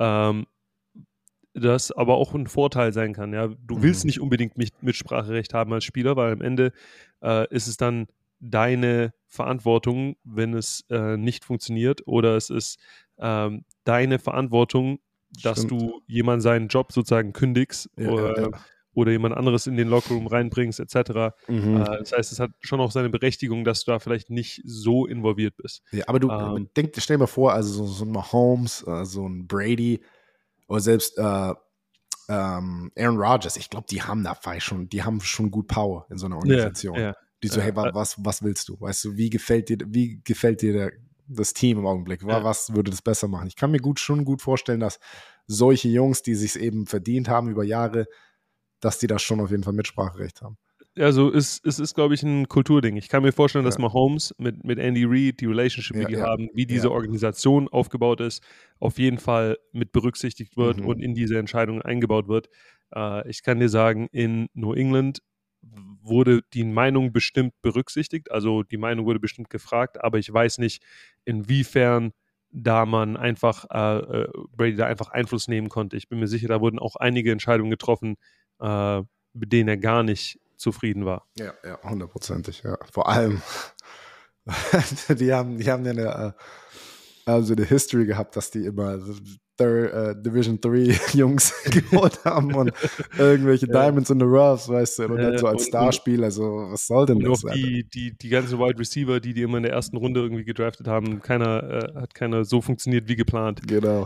das aber auch ein Vorteil sein kann. Ja? Du willst nicht unbedingt Mitspracherecht haben als Spieler, weil am Ende ist es dann deine Verantwortung, wenn es nicht funktioniert, oder es ist deine Verantwortung, dass du jemand seinen Job sozusagen kündigst oder jemand anderes in den Lockerroom reinbringst, etc. Das heißt, es hat schon auch seine Berechtigung, dass du da vielleicht nicht so involviert bist. Ja, aber stell dir mal vor, also so ein Mahomes, so ein Brady oder selbst Aaron Rodgers, ich glaube, die haben schon gut Power in so einer Organisation. Yeah. Die so, hey, was willst du? Weißt du, wie gefällt dir das Team im Augenblick? Was würde das besser machen? Ich kann mir schon gut vorstellen, dass solche Jungs, die sich eben verdient haben über Jahre, dass die da schon auf jeden Fall Mitspracherecht haben. Also es ist, glaube ich, ein Kulturding. Ich kann mir vorstellen, dass Mahomes mit Andy Reid, die Relationship, die haben, wie diese Organisation aufgebaut ist, auf jeden Fall mit berücksichtigt wird und in diese Entscheidung eingebaut wird. Ich kann dir sagen, in New England wurde die Meinung bestimmt berücksichtigt, also die Meinung wurde bestimmt gefragt, aber ich weiß nicht, inwiefern da man einfach Brady da einfach Einfluss nehmen konnte. Ich bin mir sicher, da wurden auch einige Entscheidungen getroffen, mit denen er gar nicht zufrieden war. Ja, 100%. Ja. Vor allem, die haben ja eine History gehabt, dass die immer Division 3 Jungs geholt haben und irgendwelche Diamonds in the Roughs, weißt du, und dann so als Starspieler, also was soll denn das? Und auch die ganzen Wide Receiver, die immer in der ersten Runde irgendwie gedraftet haben, hat keiner so funktioniert wie geplant. Genau.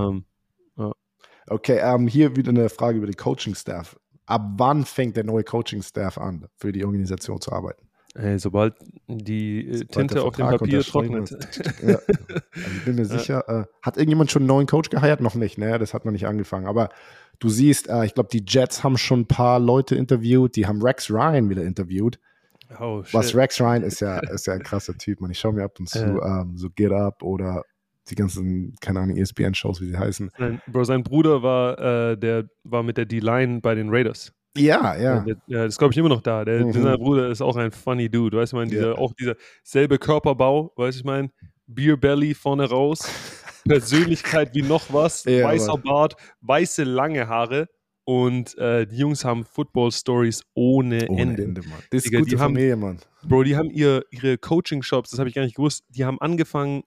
Okay, hier wieder eine Frage über den Coaching-Staff. Ab wann fängt der neue Coaching-Staff an, für die Organisation zu arbeiten? Hey, sobald die Tinte auf dem Papier trocknet. Also ich bin mir sicher, hat irgendjemand schon einen neuen Coach geheiert? Noch nicht, ne? Das hat noch nicht angefangen. Aber du siehst, ich glaube, die Jets haben schon ein paar Leute interviewt, die haben Rex Ryan wieder interviewt. Oh, shit. Was Rex Ryan ist ja ein krasser Typ, man. Ich schaue mir ab und zu so Get Up oder die ganzen, keine Ahnung, ESPN-Shows, wie sie heißen. Sein Bruder war mit der D-Line bei den Raiders. Ja. Das ist, glaube ich, immer noch da. Sein Bruder ist auch ein funny Dude, weißt du, auch dieser selbe Körperbau, weißt du, ich meine, Beer Belly vorne raus, Persönlichkeit wie noch was, weißer Bart, weiße lange Haare und die Jungs haben Football-Stories ohne Ende. Mann. Das ist gute Familie, Mann. Bro, die haben ihre Coaching-Shops, das habe ich gar nicht gewusst, die haben angefangen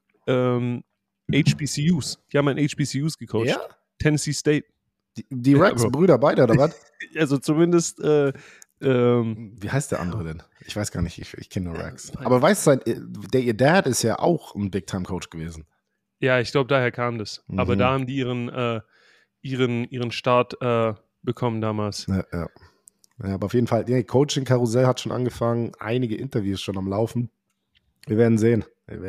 HBCUs. Die haben an HBCUs gecoacht. Ja? Tennessee State. Die Rex-Brüder beide, oder was? Also zumindest wie heißt der andere denn? Ich weiß gar nicht, ich kenne nur Rex. Aber weißt du, ihr Dad ist ja auch ein Big-Time-Coach gewesen. Ja, ich glaube, daher kam das. Aber da haben die ihren Start bekommen damals. Ja, aber auf jeden Fall, Coaching-Karussell hat schon angefangen, einige Interviews schon am Laufen. Wir werden sehen.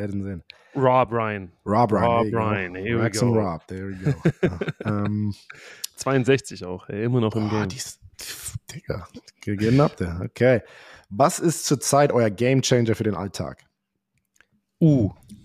Rob Ryan. Here Rex we go. Rob, there we go. 62 auch, immer noch im Game. Digga, gehen ab der. Okay. Was ist zurzeit euer Gamechanger für den Alltag? Ich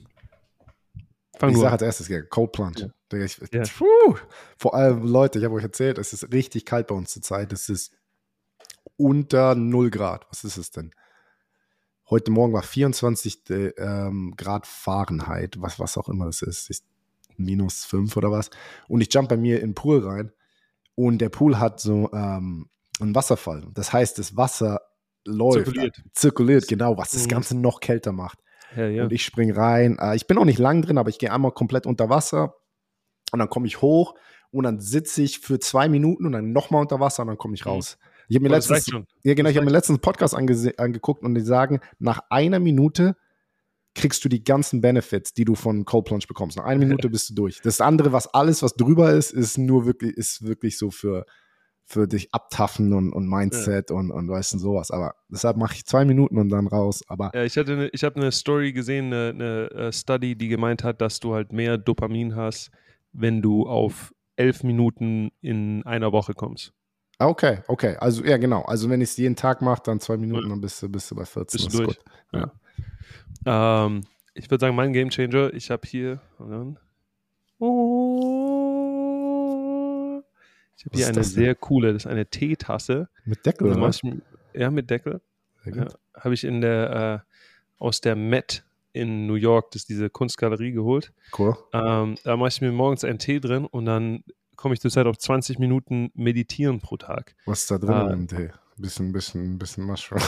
sage als erstes, Cold Plunge. Ja. Vor allem, Leute, ich habe euch erzählt, es ist richtig kalt bei uns zurzeit. Es ist unter 0 Grad. Was ist es denn? Heute Morgen war 24 Grad Fahrenheit, was auch immer das ist, -5 oder was. Und ich jump bei mir in den Pool rein und der Pool hat so einen Wasserfall. Das heißt, das Wasser läuft, zirkuliert, genau, was das Ganze noch kälter macht. Ja. Und ich spring rein. Ich bin auch nicht lang drin, aber ich gehe einmal komplett unter Wasser und dann komme ich hoch und dann sitze ich für 2 Minuten und dann nochmal unter Wasser und dann komme ich raus. Ich habe mir letztens einen Podcast angeguckt und die sagen, nach einer Minute kriegst du die ganzen Benefits, die du von Cold Plunge bekommst. Nach 1 Minute bist du durch. Das andere, was drüber ist wirklich so für dich abtaffen und Mindset und weißt du, sowas. Aber deshalb mache ich 2 Minuten und dann raus. Aber ja, ich habe eine Story gesehen, eine Study, die gemeint hat, dass du halt mehr Dopamin hast, wenn du auf 11 Minuten in einer Woche kommst. okay. Also, ja, genau. Also, wenn ich es jeden Tag mache, dann 2 Minuten, dann bist du bei 14. Bist du durch. Gut. Ja. Ich würde sagen, mein Gamechanger, ich habe hier eine sehr coole, das ist eine Teetasse. Mit Deckel, oder? Ja, mit Deckel. Ja, habe ich aus der Met in New York, das ist diese Kunstgalerie, geholt. Cool. Da mache ich mir morgens einen Tee drin und dann komme ich zurzeit auf 20 Minuten meditieren pro Tag. Was ist da drin im Tee? Bisschen Mushroom.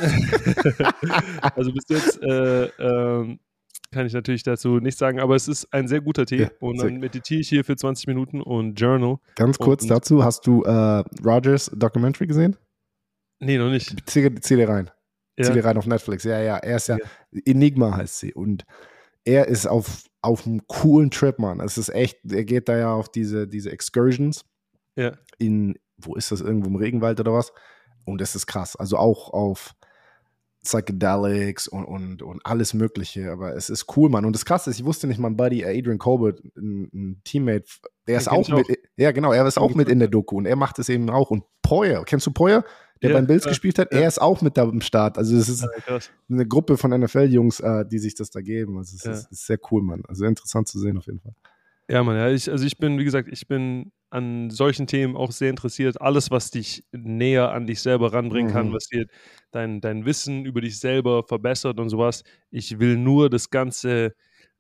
Also bis jetzt kann ich natürlich dazu nichts sagen, aber es ist ein sehr guter Tee, ja, und dann meditiere ich hier für 20 Minuten und journal. Ganz kurz dazu, hast du Rogers Documentary gesehen? Nee, noch nicht. Zieh dir rein. Ja. Zieh dir rein auf Netflix. Ja, er ist ja, Enigma heißt sie, und er ist auf einem coolen Trip, Mann. Es ist echt, er geht da ja auf diese Excursions. Ja. Wo ist das, irgendwo im Regenwald oder was? Und es ist krass. Also auch auf Psychedelics und alles Mögliche, aber es ist cool, Mann. Und das Krasse ist, ich wusste nicht, mein Buddy Adrian Colbert, ein Teammate, der ist auch mit, ja genau, er ist auch mit in der Doku und er macht es eben auch. Und Poyer, kennst du Poyer, der beim Bills gespielt hat? Ja. Er ist auch mit da im Start. Also es ist eine Gruppe von NFL-Jungs, die sich das da geben. Also es ist sehr cool, Mann. Also interessant zu sehen auf jeden Fall. Ja, Mann, ja, ich bin, wie gesagt, an solchen Themen auch sehr interessiert. Alles, was dich näher an dich selber ranbringen kann, was dir dein Wissen über dich selber verbessert und sowas. Ich will nur das Ganze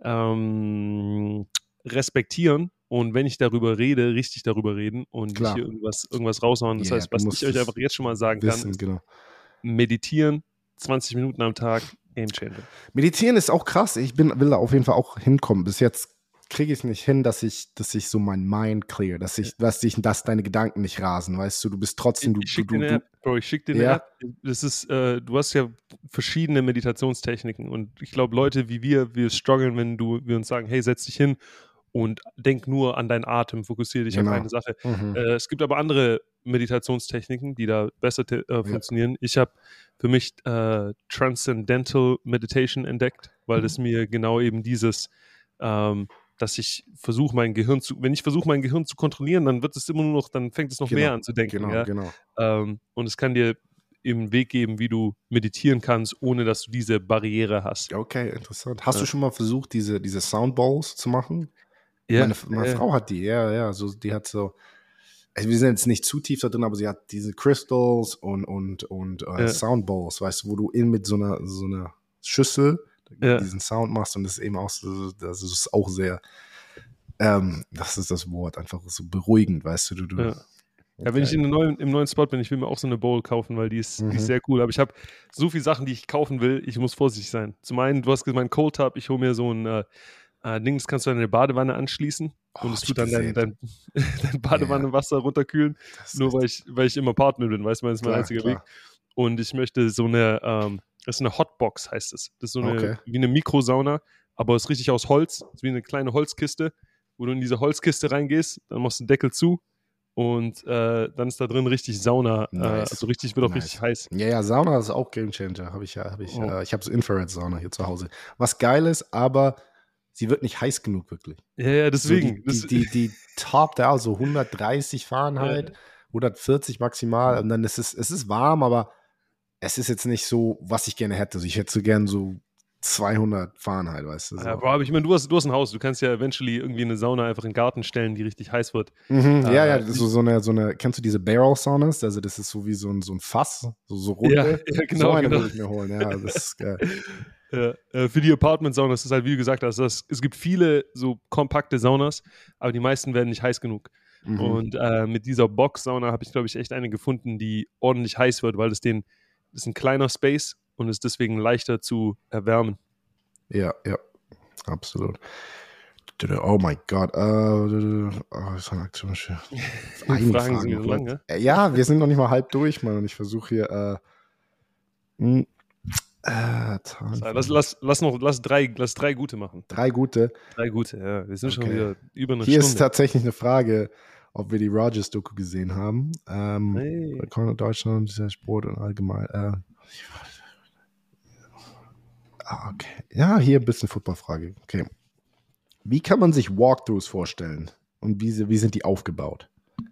respektieren und wenn ich darüber rede, richtig darüber reden und nicht hier irgendwas raushauen. Das heißt, was ich euch einfach jetzt schon mal sagen kann, ist, meditieren, 20 Minuten am Tag, Gamechanger. Meditieren ist auch krass. Ich will da auf jeden Fall auch hinkommen. Bis jetzt kriege ich es nicht hin, dass ich so mein Mind clear, dass deine Gedanken nicht rasen, weißt du, bist trotzdem, ich schicke dir eine App, Bro, ich schicke dir eine App. Das ist, du hast ja verschiedene Meditationstechniken und ich glaube, Leute wie wir strugglen, wenn wir uns sagen, hey, setz dich hin und denk nur an deinen Atem, fokussiere dich auf eine Sache. Es gibt aber andere Meditationstechniken, die da besser funktionieren. Ich habe für mich Transcendental Meditation entdeckt, weil das mir genau eben dieses dass ich versuche, mein Gehirn zu kontrollieren, dann wird es immer nur noch, dann fängt es noch mehr an zu denken. Genau. Und es kann dir eben einen Weg geben, wie du meditieren kannst, ohne dass du diese Barriere hast. Okay, interessant. Hast du schon mal versucht, diese Soundballs zu machen? Ja. Meine Frau hat die, so, die hat so, also wir sind jetzt nicht zu tief da drin, aber sie hat diese Crystals und Soundballs, weißt du, wo du mit so einer Schüssel diesen Sound machst und das ist eben auch so, das ist auch sehr, das ist das Wort, einfach so beruhigend, weißt du. Ja, wenn ich im neuen Spot bin, ich will mir auch so eine Bowl kaufen, weil die ist sehr cool, aber ich habe so viele Sachen, die ich kaufen will, ich muss vorsichtig sein. Zum einen, du hast gemeint, Cold Tub, ich hole mir so ein Dings, kannst du an eine Badewanne anschließen und es tut dann dein Badewannenwasser runterkühlen, nur weil ich im Apartment bin, weißt du, das ist mein einziger Weg. Und ich möchte so eine, das ist eine Hotbox, heißt es. Das ist so wie eine Mikrosauna, aber es ist richtig aus Holz. Das ist wie eine kleine Holzkiste, wo du in diese Holzkiste reingehst, dann machst du den Deckel zu und dann ist da drin richtig Sauna. Nice. Also wird auch richtig heiß. Ja, Sauna ist auch Gamechanger. Ich habe so Infrared-Sauna hier zu Hause. Was geil ist, aber sie wird nicht heiß genug, wirklich. Ja, deswegen. So die topt out, so 130 Fahrenheit, 140 maximal. Und dann es ist warm, aber es ist jetzt nicht so, was ich gerne hätte. Also ich hätte so gern so 200 Fahrenheit, weißt du. So. Ja, aber ich meine, du hast ein Haus. Du kannst ja eventually irgendwie eine Sauna einfach in den Garten stellen, die richtig heiß wird. Das ist so eine, kennst du diese Barrel-Saunas? Also das ist so wie so ein Fass, so runde. Ja, genau. So eine will ich mir holen, ja, das ist geil. Für die Apartment-Saunas ist es halt, wie du gesagt hast, es gibt viele so kompakte Saunas, aber die meisten werden nicht heiß genug. Und mit dieser Box-Sauna habe ich, glaube ich, echt eine gefunden, die ordentlich heiß wird, weil das ist ein kleiner Space und ist deswegen leichter zu erwärmen. Ja, absolut. Oh mein Gott. Das war zum Beispiel. Fragen sind so lang, ne? Ja, wir sind noch nicht mal halb durch, Mann. Und ich versuche hier. Lass drei gute machen. 3 gute? 3 gute, ja. Wir sind schon wieder über eine Hier Stunde. Ist tatsächlich eine Frage, ob wir die Rodgers-Doku gesehen haben. Deutschland, dieser Sport und allgemein. Okay. Ja, hier ein bisschen Footballfrage. Okay. Wie kann man sich Walkthroughs vorstellen? Und wie sind die aufgebaut?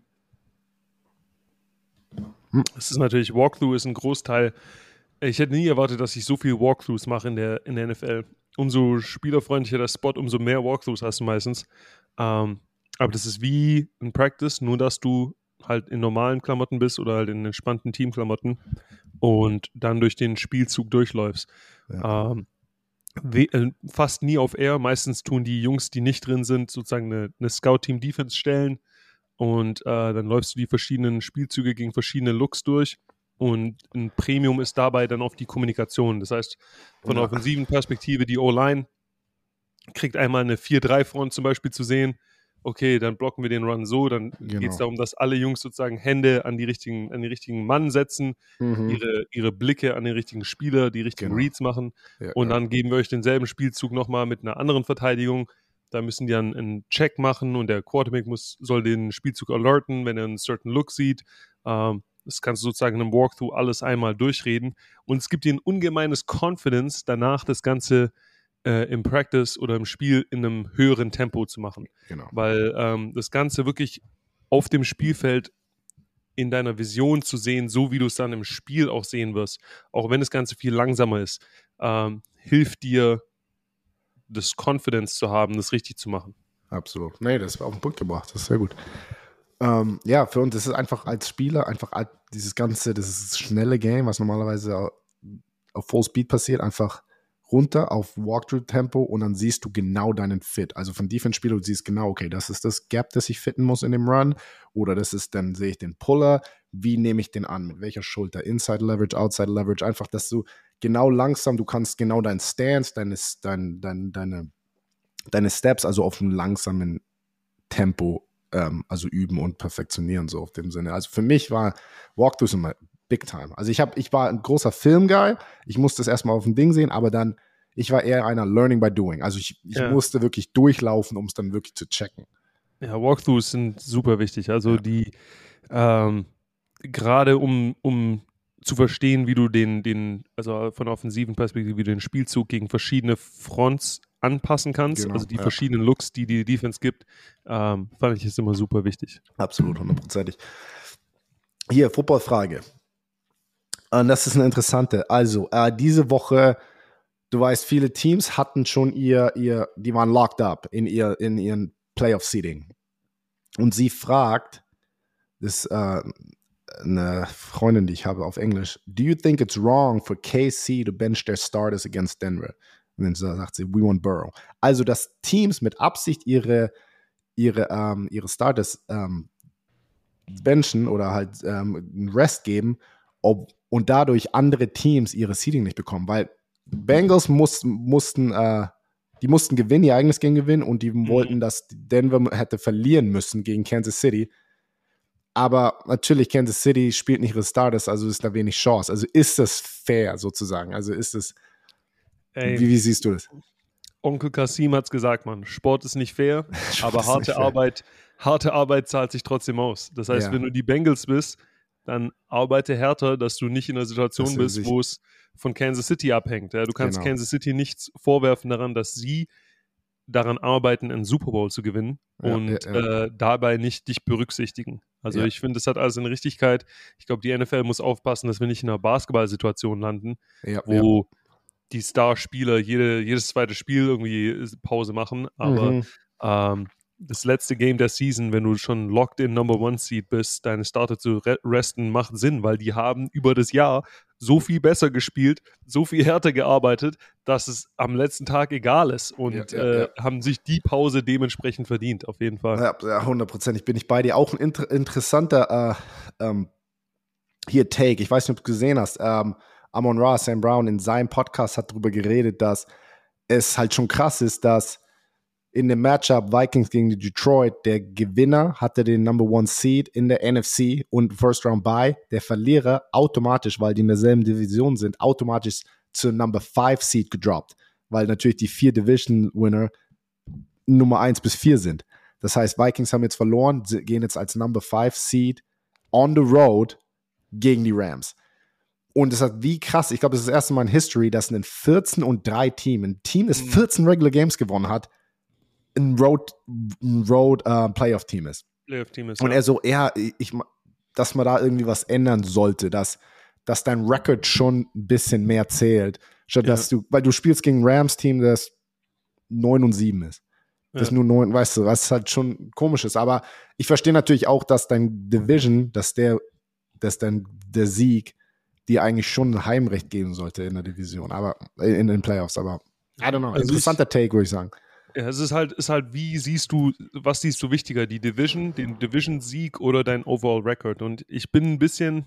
Es ist natürlich, Walkthrough ist ein Großteil. Ich hätte nie erwartet, dass ich so viel Walkthroughs mache in der NFL. Umso spielerfreundlicher der Spot, umso mehr Walkthroughs hast du meistens. Aber das ist wie ein Practice, nur dass du halt in normalen Klamotten bist oder halt in entspannten Teamklamotten und dann durch den Spielzug durchläufst. Ja. Fast nie auf Air. Meistens tun die Jungs, die nicht drin sind, sozusagen eine Scout-Team-Defense stellen und dann läufst du die verschiedenen Spielzüge gegen verschiedene Looks durch und ein Premium ist dabei dann auf die Kommunikation. Das heißt, von der offensiven Perspektive, die O-Line kriegt einmal eine 4-3-Front zum Beispiel zu sehen. Okay, dann blocken wir den Run so, dann geht es darum, dass alle Jungs sozusagen Hände an die richtigen Mann setzen, ihre Blicke an den richtigen Spieler, die richtigen Reads machen und dann geben wir euch denselben Spielzug nochmal mit einer anderen Verteidigung. Da müssen die dann einen Check machen und der Quarterback soll den Spielzug alerten, wenn er einen certain Look sieht. Das kannst du sozusagen in einem Walkthrough alles einmal durchreden und es gibt dir ein ungemeines Confidence, danach das Ganze im Practice oder im Spiel in einem höheren Tempo zu machen. Genau. Weil das Ganze wirklich auf dem Spielfeld in deiner Vision zu sehen, so wie du es dann im Spiel auch sehen wirst, auch wenn das Ganze viel langsamer ist, hilft dir, das Confidence zu haben, das richtig zu machen. Absolut. Nee, das war auf den Punkt gebracht. Das ist sehr gut. Ja, für uns ist es einfach als Spieler, dieses schnelle Game, was normalerweise auf Full Speed passiert, einfach runter auf Walkthrough-Tempo und dann siehst du genau deinen Fit. Also von Defense-Spieler, du siehst genau, okay, das ist das Gap, das ich fitten muss in dem Run oder dann sehe ich den Puller, wie nehme ich den an, mit welcher Schulter, Inside Leverage, Outside Leverage, einfach, dass du genau langsam, du kannst genau dein Stance, deine Steps, also auf einem langsamen Tempo also üben und perfektionieren, so auf dem Sinne. Also für mich war Walkthroughs immer Big Time. Also ich war ein großer Film-Guy, ich musste es erstmal auf dem Ding sehen, aber dann, ich war eher einer Learning by Doing. Also ich musste wirklich durchlaufen, um es dann wirklich zu checken. Ja, Walkthroughs sind super wichtig. Also die, gerade um zu verstehen, wie du also von der offensiven Perspektive, wie du den Spielzug gegen verschiedene Fronts anpassen kannst, genau, also die verschiedenen Looks, die die Defense gibt, fand ich es immer super wichtig. Absolut, 100%. Hier, Footballfrage. Und das ist eine interessante. Also, diese Woche, du weißt, viele Teams hatten schon die waren locked up in ihren Playoff-Seeding. Und sie fragt, das ist eine Freundin, die ich habe auf Englisch, do you think it's wrong for KC to bench their starters against Denver? Und dann sagt sie, we want Burrow. Also, dass Teams mit Absicht ihre Starters benchen oder halt einen Rest geben, und dadurch andere Teams ihre Seeding nicht bekommen, weil Bengals mussten gewinnen, ihr eigenes Game gewinnen und die wollten, dass Denver hätte verlieren müssen gegen Kansas City. Aber natürlich, Kansas City spielt nicht ihre Starters, also ist da wenig Chance. Also ist das fair sozusagen? Also ist es, wie siehst du das? Onkel Kasim hat es gesagt, Mann, Sport ist nicht fair, aber harte Arbeit zahlt sich trotzdem aus. Das heißt, wenn du die Bengals bist, dann arbeite härter, dass du nicht in einer Situation bist, wo es von Kansas City abhängt. Ja? Du kannst Kansas City nichts vorwerfen daran, dass sie daran arbeiten, einen Super Bowl zu gewinnen und dabei nicht dich berücksichtigen. Also ich finde, das hat alles eine Richtigkeit. Ich glaube, die NFL muss aufpassen, dass wir nicht in einer Basketballsituation landen, wo die Starspieler jedes zweite Spiel irgendwie Pause machen, aber das letzte Game der Season, wenn du schon locked in Number One Seed bist, deine Starter zu resten, macht Sinn, weil die haben über das Jahr so viel besser gespielt, so viel härter gearbeitet, dass es am letzten Tag egal ist und haben sich die Pause dementsprechend verdient, auf jeden Fall. Ja, 100%. Bin ich bei dir. Auch ein interessanter hier Take, ich weiß nicht, ob du gesehen hast, Amon-Ra, Sam Brown in seinem Podcast hat darüber geredet, dass es halt schon krass ist, dass in dem Matchup Vikings gegen die Detroit, der Gewinner hatte den Number One Seed in der NFC und First Round Bye. Der Verlierer automatisch, weil die in derselben Division sind, automatisch zur Number 5 Seed gedroppt, weil natürlich die 4 Division-Winner Nummer 1 bis 4 sind. Das heißt, Vikings haben jetzt verloren, gehen jetzt als Number 5 Seed on the road gegen die Rams. Und es hat wie krass, ich glaube, das ist das erste Mal in History, dass ein 14-3 Team, ein Team, das 14 Regular Games gewonnen hat, ein Road Playoff-Team ist. Playoff-Team ist. Und er so, dass man da irgendwie was ändern sollte, dass dein Record schon ein bisschen mehr zählt, statt dass weil du spielst gegen ein Rams-Team, das 9-7 ist. Das nur 9, weißt du, was halt schon komisch ist. Aber ich verstehe natürlich auch, dass dein Division, dass der Sieg dir eigentlich schon ein Heimrecht geben sollte in der Division, aber in den Playoffs. Aber I don't know. Also interessanter Take, würde ich sagen. Ja, es ist halt, was siehst du wichtiger, die Division, den Division-Sieg oder dein Overall-Record? Und ich bin ein bisschen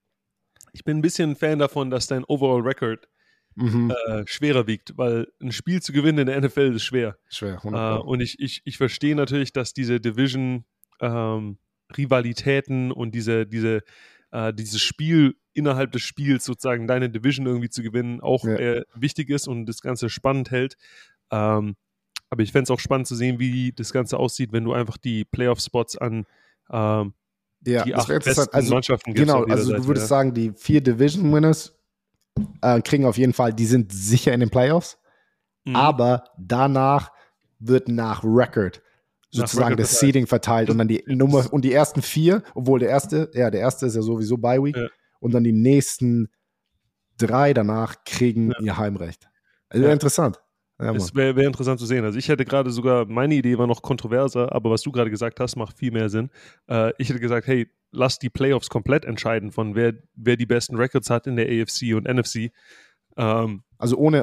Fan davon, dass dein Overall-Record schwerer wiegt, weil ein Spiel zu gewinnen in der NFL ist schwer. Schwer, 100%. Und ich verstehe natürlich, dass diese Division-Rivalitäten und dieses Spiel innerhalb des Spiels sozusagen deine Division irgendwie zu gewinnen auch wichtig ist und das Ganze spannend hält. Aber ich fände es auch spannend zu sehen, wie das Ganze aussieht, wenn du einfach die Playoff-Spots an die 8 besten Mannschaften gibst. Genau, also du würdest sagen, die 4 Division-Winners kriegen auf jeden Fall, die sind sicher in den Playoffs, aber danach wird nach Record sozusagen das Seeding verteilt und dann die Nummer und die ersten 4, obwohl der erste ist ja sowieso Bye Week und dann die nächsten 3 danach kriegen ihr Heimrecht. Also interessant. Ja, es wäre interessant zu sehen. Also ich hätte gerade sogar, meine Idee war noch kontroverser, aber was du gerade gesagt hast, macht viel mehr Sinn. Ich hätte gesagt, hey, lass die Playoffs komplett entscheiden von wer die besten Records hat in der AFC und NFC. Also ohne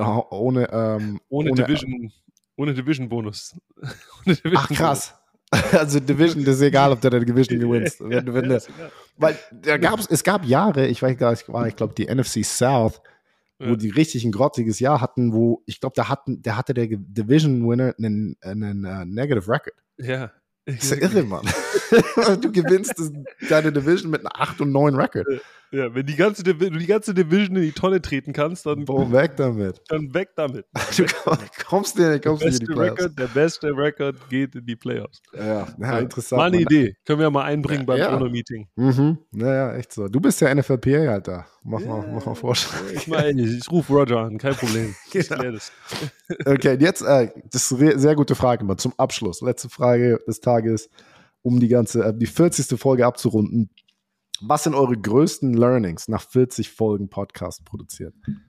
Division-Bonus. Ach krass. Also Division, das ist egal, ob du der Division gewinnst. Weil es gab Jahre, ich glaube die NFC South, wo die richtig ein grottiges Jahr hatten, wo ich glaube, da hatte der Division-Winner einen Negative Record. Ja. Das ist ja irre, Mann. Du gewinnst deine Division mit einem 8 und 9 Record. Ja, wenn du die ganze Division in die Tonne treten kannst, dann weg damit. Dann weg damit. Du kommst in die Playoffs. Der beste Record geht in die Playoffs. Ja, interessant. Mal eine Idee. Können wir mal einbringen beim Owner-Meeting. Ja, echt so. Du bist ja NFLPA, Alter. Mach mal Vorschlag. Ich rufe Roger an, kein Problem. Genau. Okay, jetzt, das ist eine sehr gute Frage, mal zum Abschluss. Letzte Frage des Tages, um die 40. Folge abzurunden. Was sind eure größten Learnings nach 40 Folgen Podcast produziert?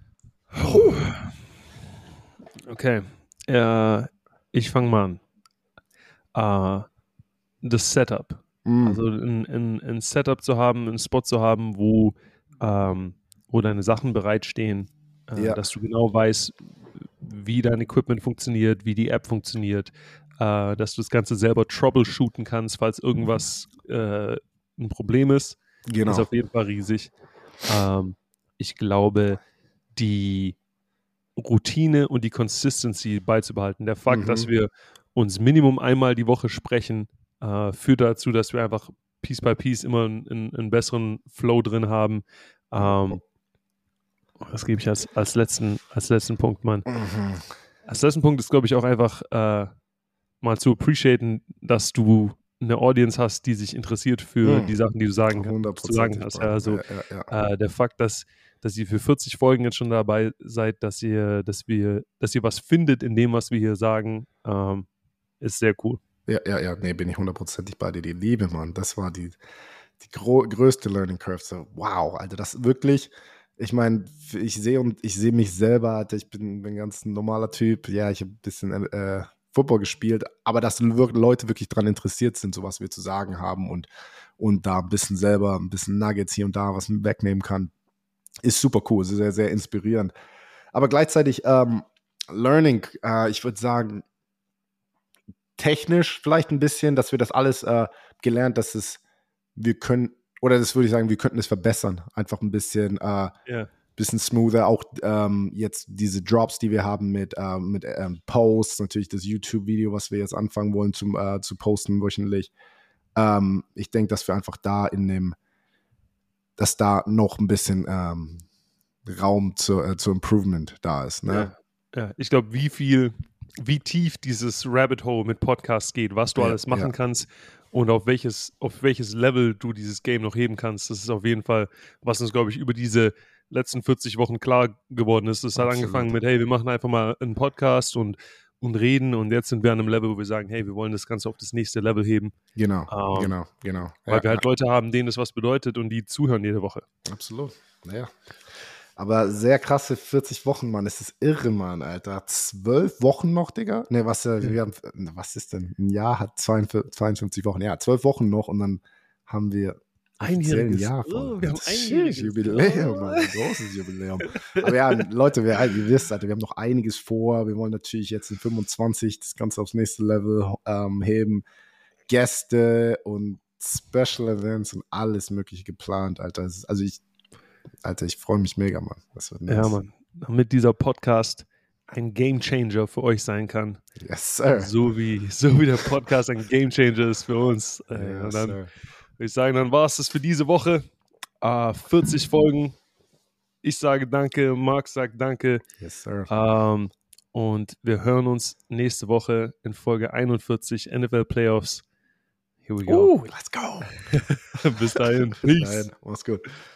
Okay. Ich fange mal an. Das Setup. Also ein Setup zu haben, einen Spot zu haben, wo deine Sachen bereitstehen, dass du genau weißt, wie dein Equipment funktioniert, wie die App funktioniert, dass du das Ganze selber troubleshooten kannst, falls irgendwas ein Problem ist. Genau. Ist auf jeden Fall riesig. Ich glaube, die Routine und die Consistency beizubehalten. Der Fakt, dass wir uns Minimum einmal die Woche sprechen, führt dazu, dass wir einfach Piece by Piece immer einen besseren Flow drin haben. Was gebe ich als letzten Punkt, Mann? Als letzten Punkt ist, glaube ich, auch einfach mal zu appreciaten, dass du eine Audience hast, die sich interessiert für die Sachen, die du sagen hast. Ja, also der Fakt, dass ihr für 40 Folgen jetzt schon dabei seid, dass ihr was findet in dem, was wir hier sagen, ist sehr cool. Ja, nee, bin ich 100%ig bei dir. Die Liebe, Mann, das war die größte Learning Curve. So, wow, Alter, das wirklich, ich meine, ich sehe mich selber, Alter, ich bin ein ganz normaler Typ. Ja, ich habe ein bisschen Football gespielt, aber dass Leute wirklich daran interessiert sind, so was wir zu sagen haben und da ein bisschen selber, ein bisschen Nuggets hier und da was wegnehmen kann, ist super cool, sehr, sehr inspirierend. Aber gleichzeitig Learning, ich würde sagen, technisch vielleicht ein bisschen, dass wir das alles gelernt, wir könnten es verbessern, einfach ein bisschen bisschen smoother, auch jetzt diese Drops, die wir haben mit Posts, natürlich das YouTube-Video, was wir jetzt anfangen wollen zu posten wöchentlich. Ich denke, dass wir einfach dass da noch ein bisschen Raum zu Improvement da ist. Ne? Ja, ich glaube, wie tief dieses Rabbit Hole mit Podcasts geht, was du alles machen kannst und auf welches Level du dieses Game noch heben kannst. Das ist auf jeden Fall, was uns, glaube ich, über diese letzten 40 Wochen klar geworden ist. Es hat angefangen mit, hey, wir machen einfach mal einen Podcast und reden, und jetzt sind wir an einem Level, wo wir sagen, hey, wir wollen das Ganze auf das nächste Level heben. Genau. Weil wir halt Leute haben, denen das was bedeutet und die zuhören jede Woche. Absolut, naja. Aber sehr krasse 40 Wochen, Mann. Es ist irre, Mann, Alter. 12 Wochen noch, Digga? Ne, was ist denn? Ein Jahr hat 52 Wochen. Ja, 12 Wochen noch, und dann haben wir einjähriges Jahr voll. Wir haben einjähriges Jubiläum, Mann, ein großes Jubiläum. Aber ja, Leute, ihr wisst, Alter, wir haben noch einiges vor. Wir wollen natürlich jetzt in 25 das Ganze aufs nächste Level heben. Gäste und Special Events und alles Mögliche geplant, Alter. Ich freue mich mega, Mann. Ja, Mann. Damit dieser Podcast ein Gamechanger für euch sein kann. Yes, sir. So wie der Podcast ein Gamechanger ist für uns. Und dann würde ich sagen, dann war es das für diese Woche. 40 Folgen. Ich sage danke, Marc sagt danke. Yes, sir. Und wir hören uns nächste Woche in Folge 41 NFL Playoffs. Here we go. Let's go. Bis dahin. Peace. Mach's gut.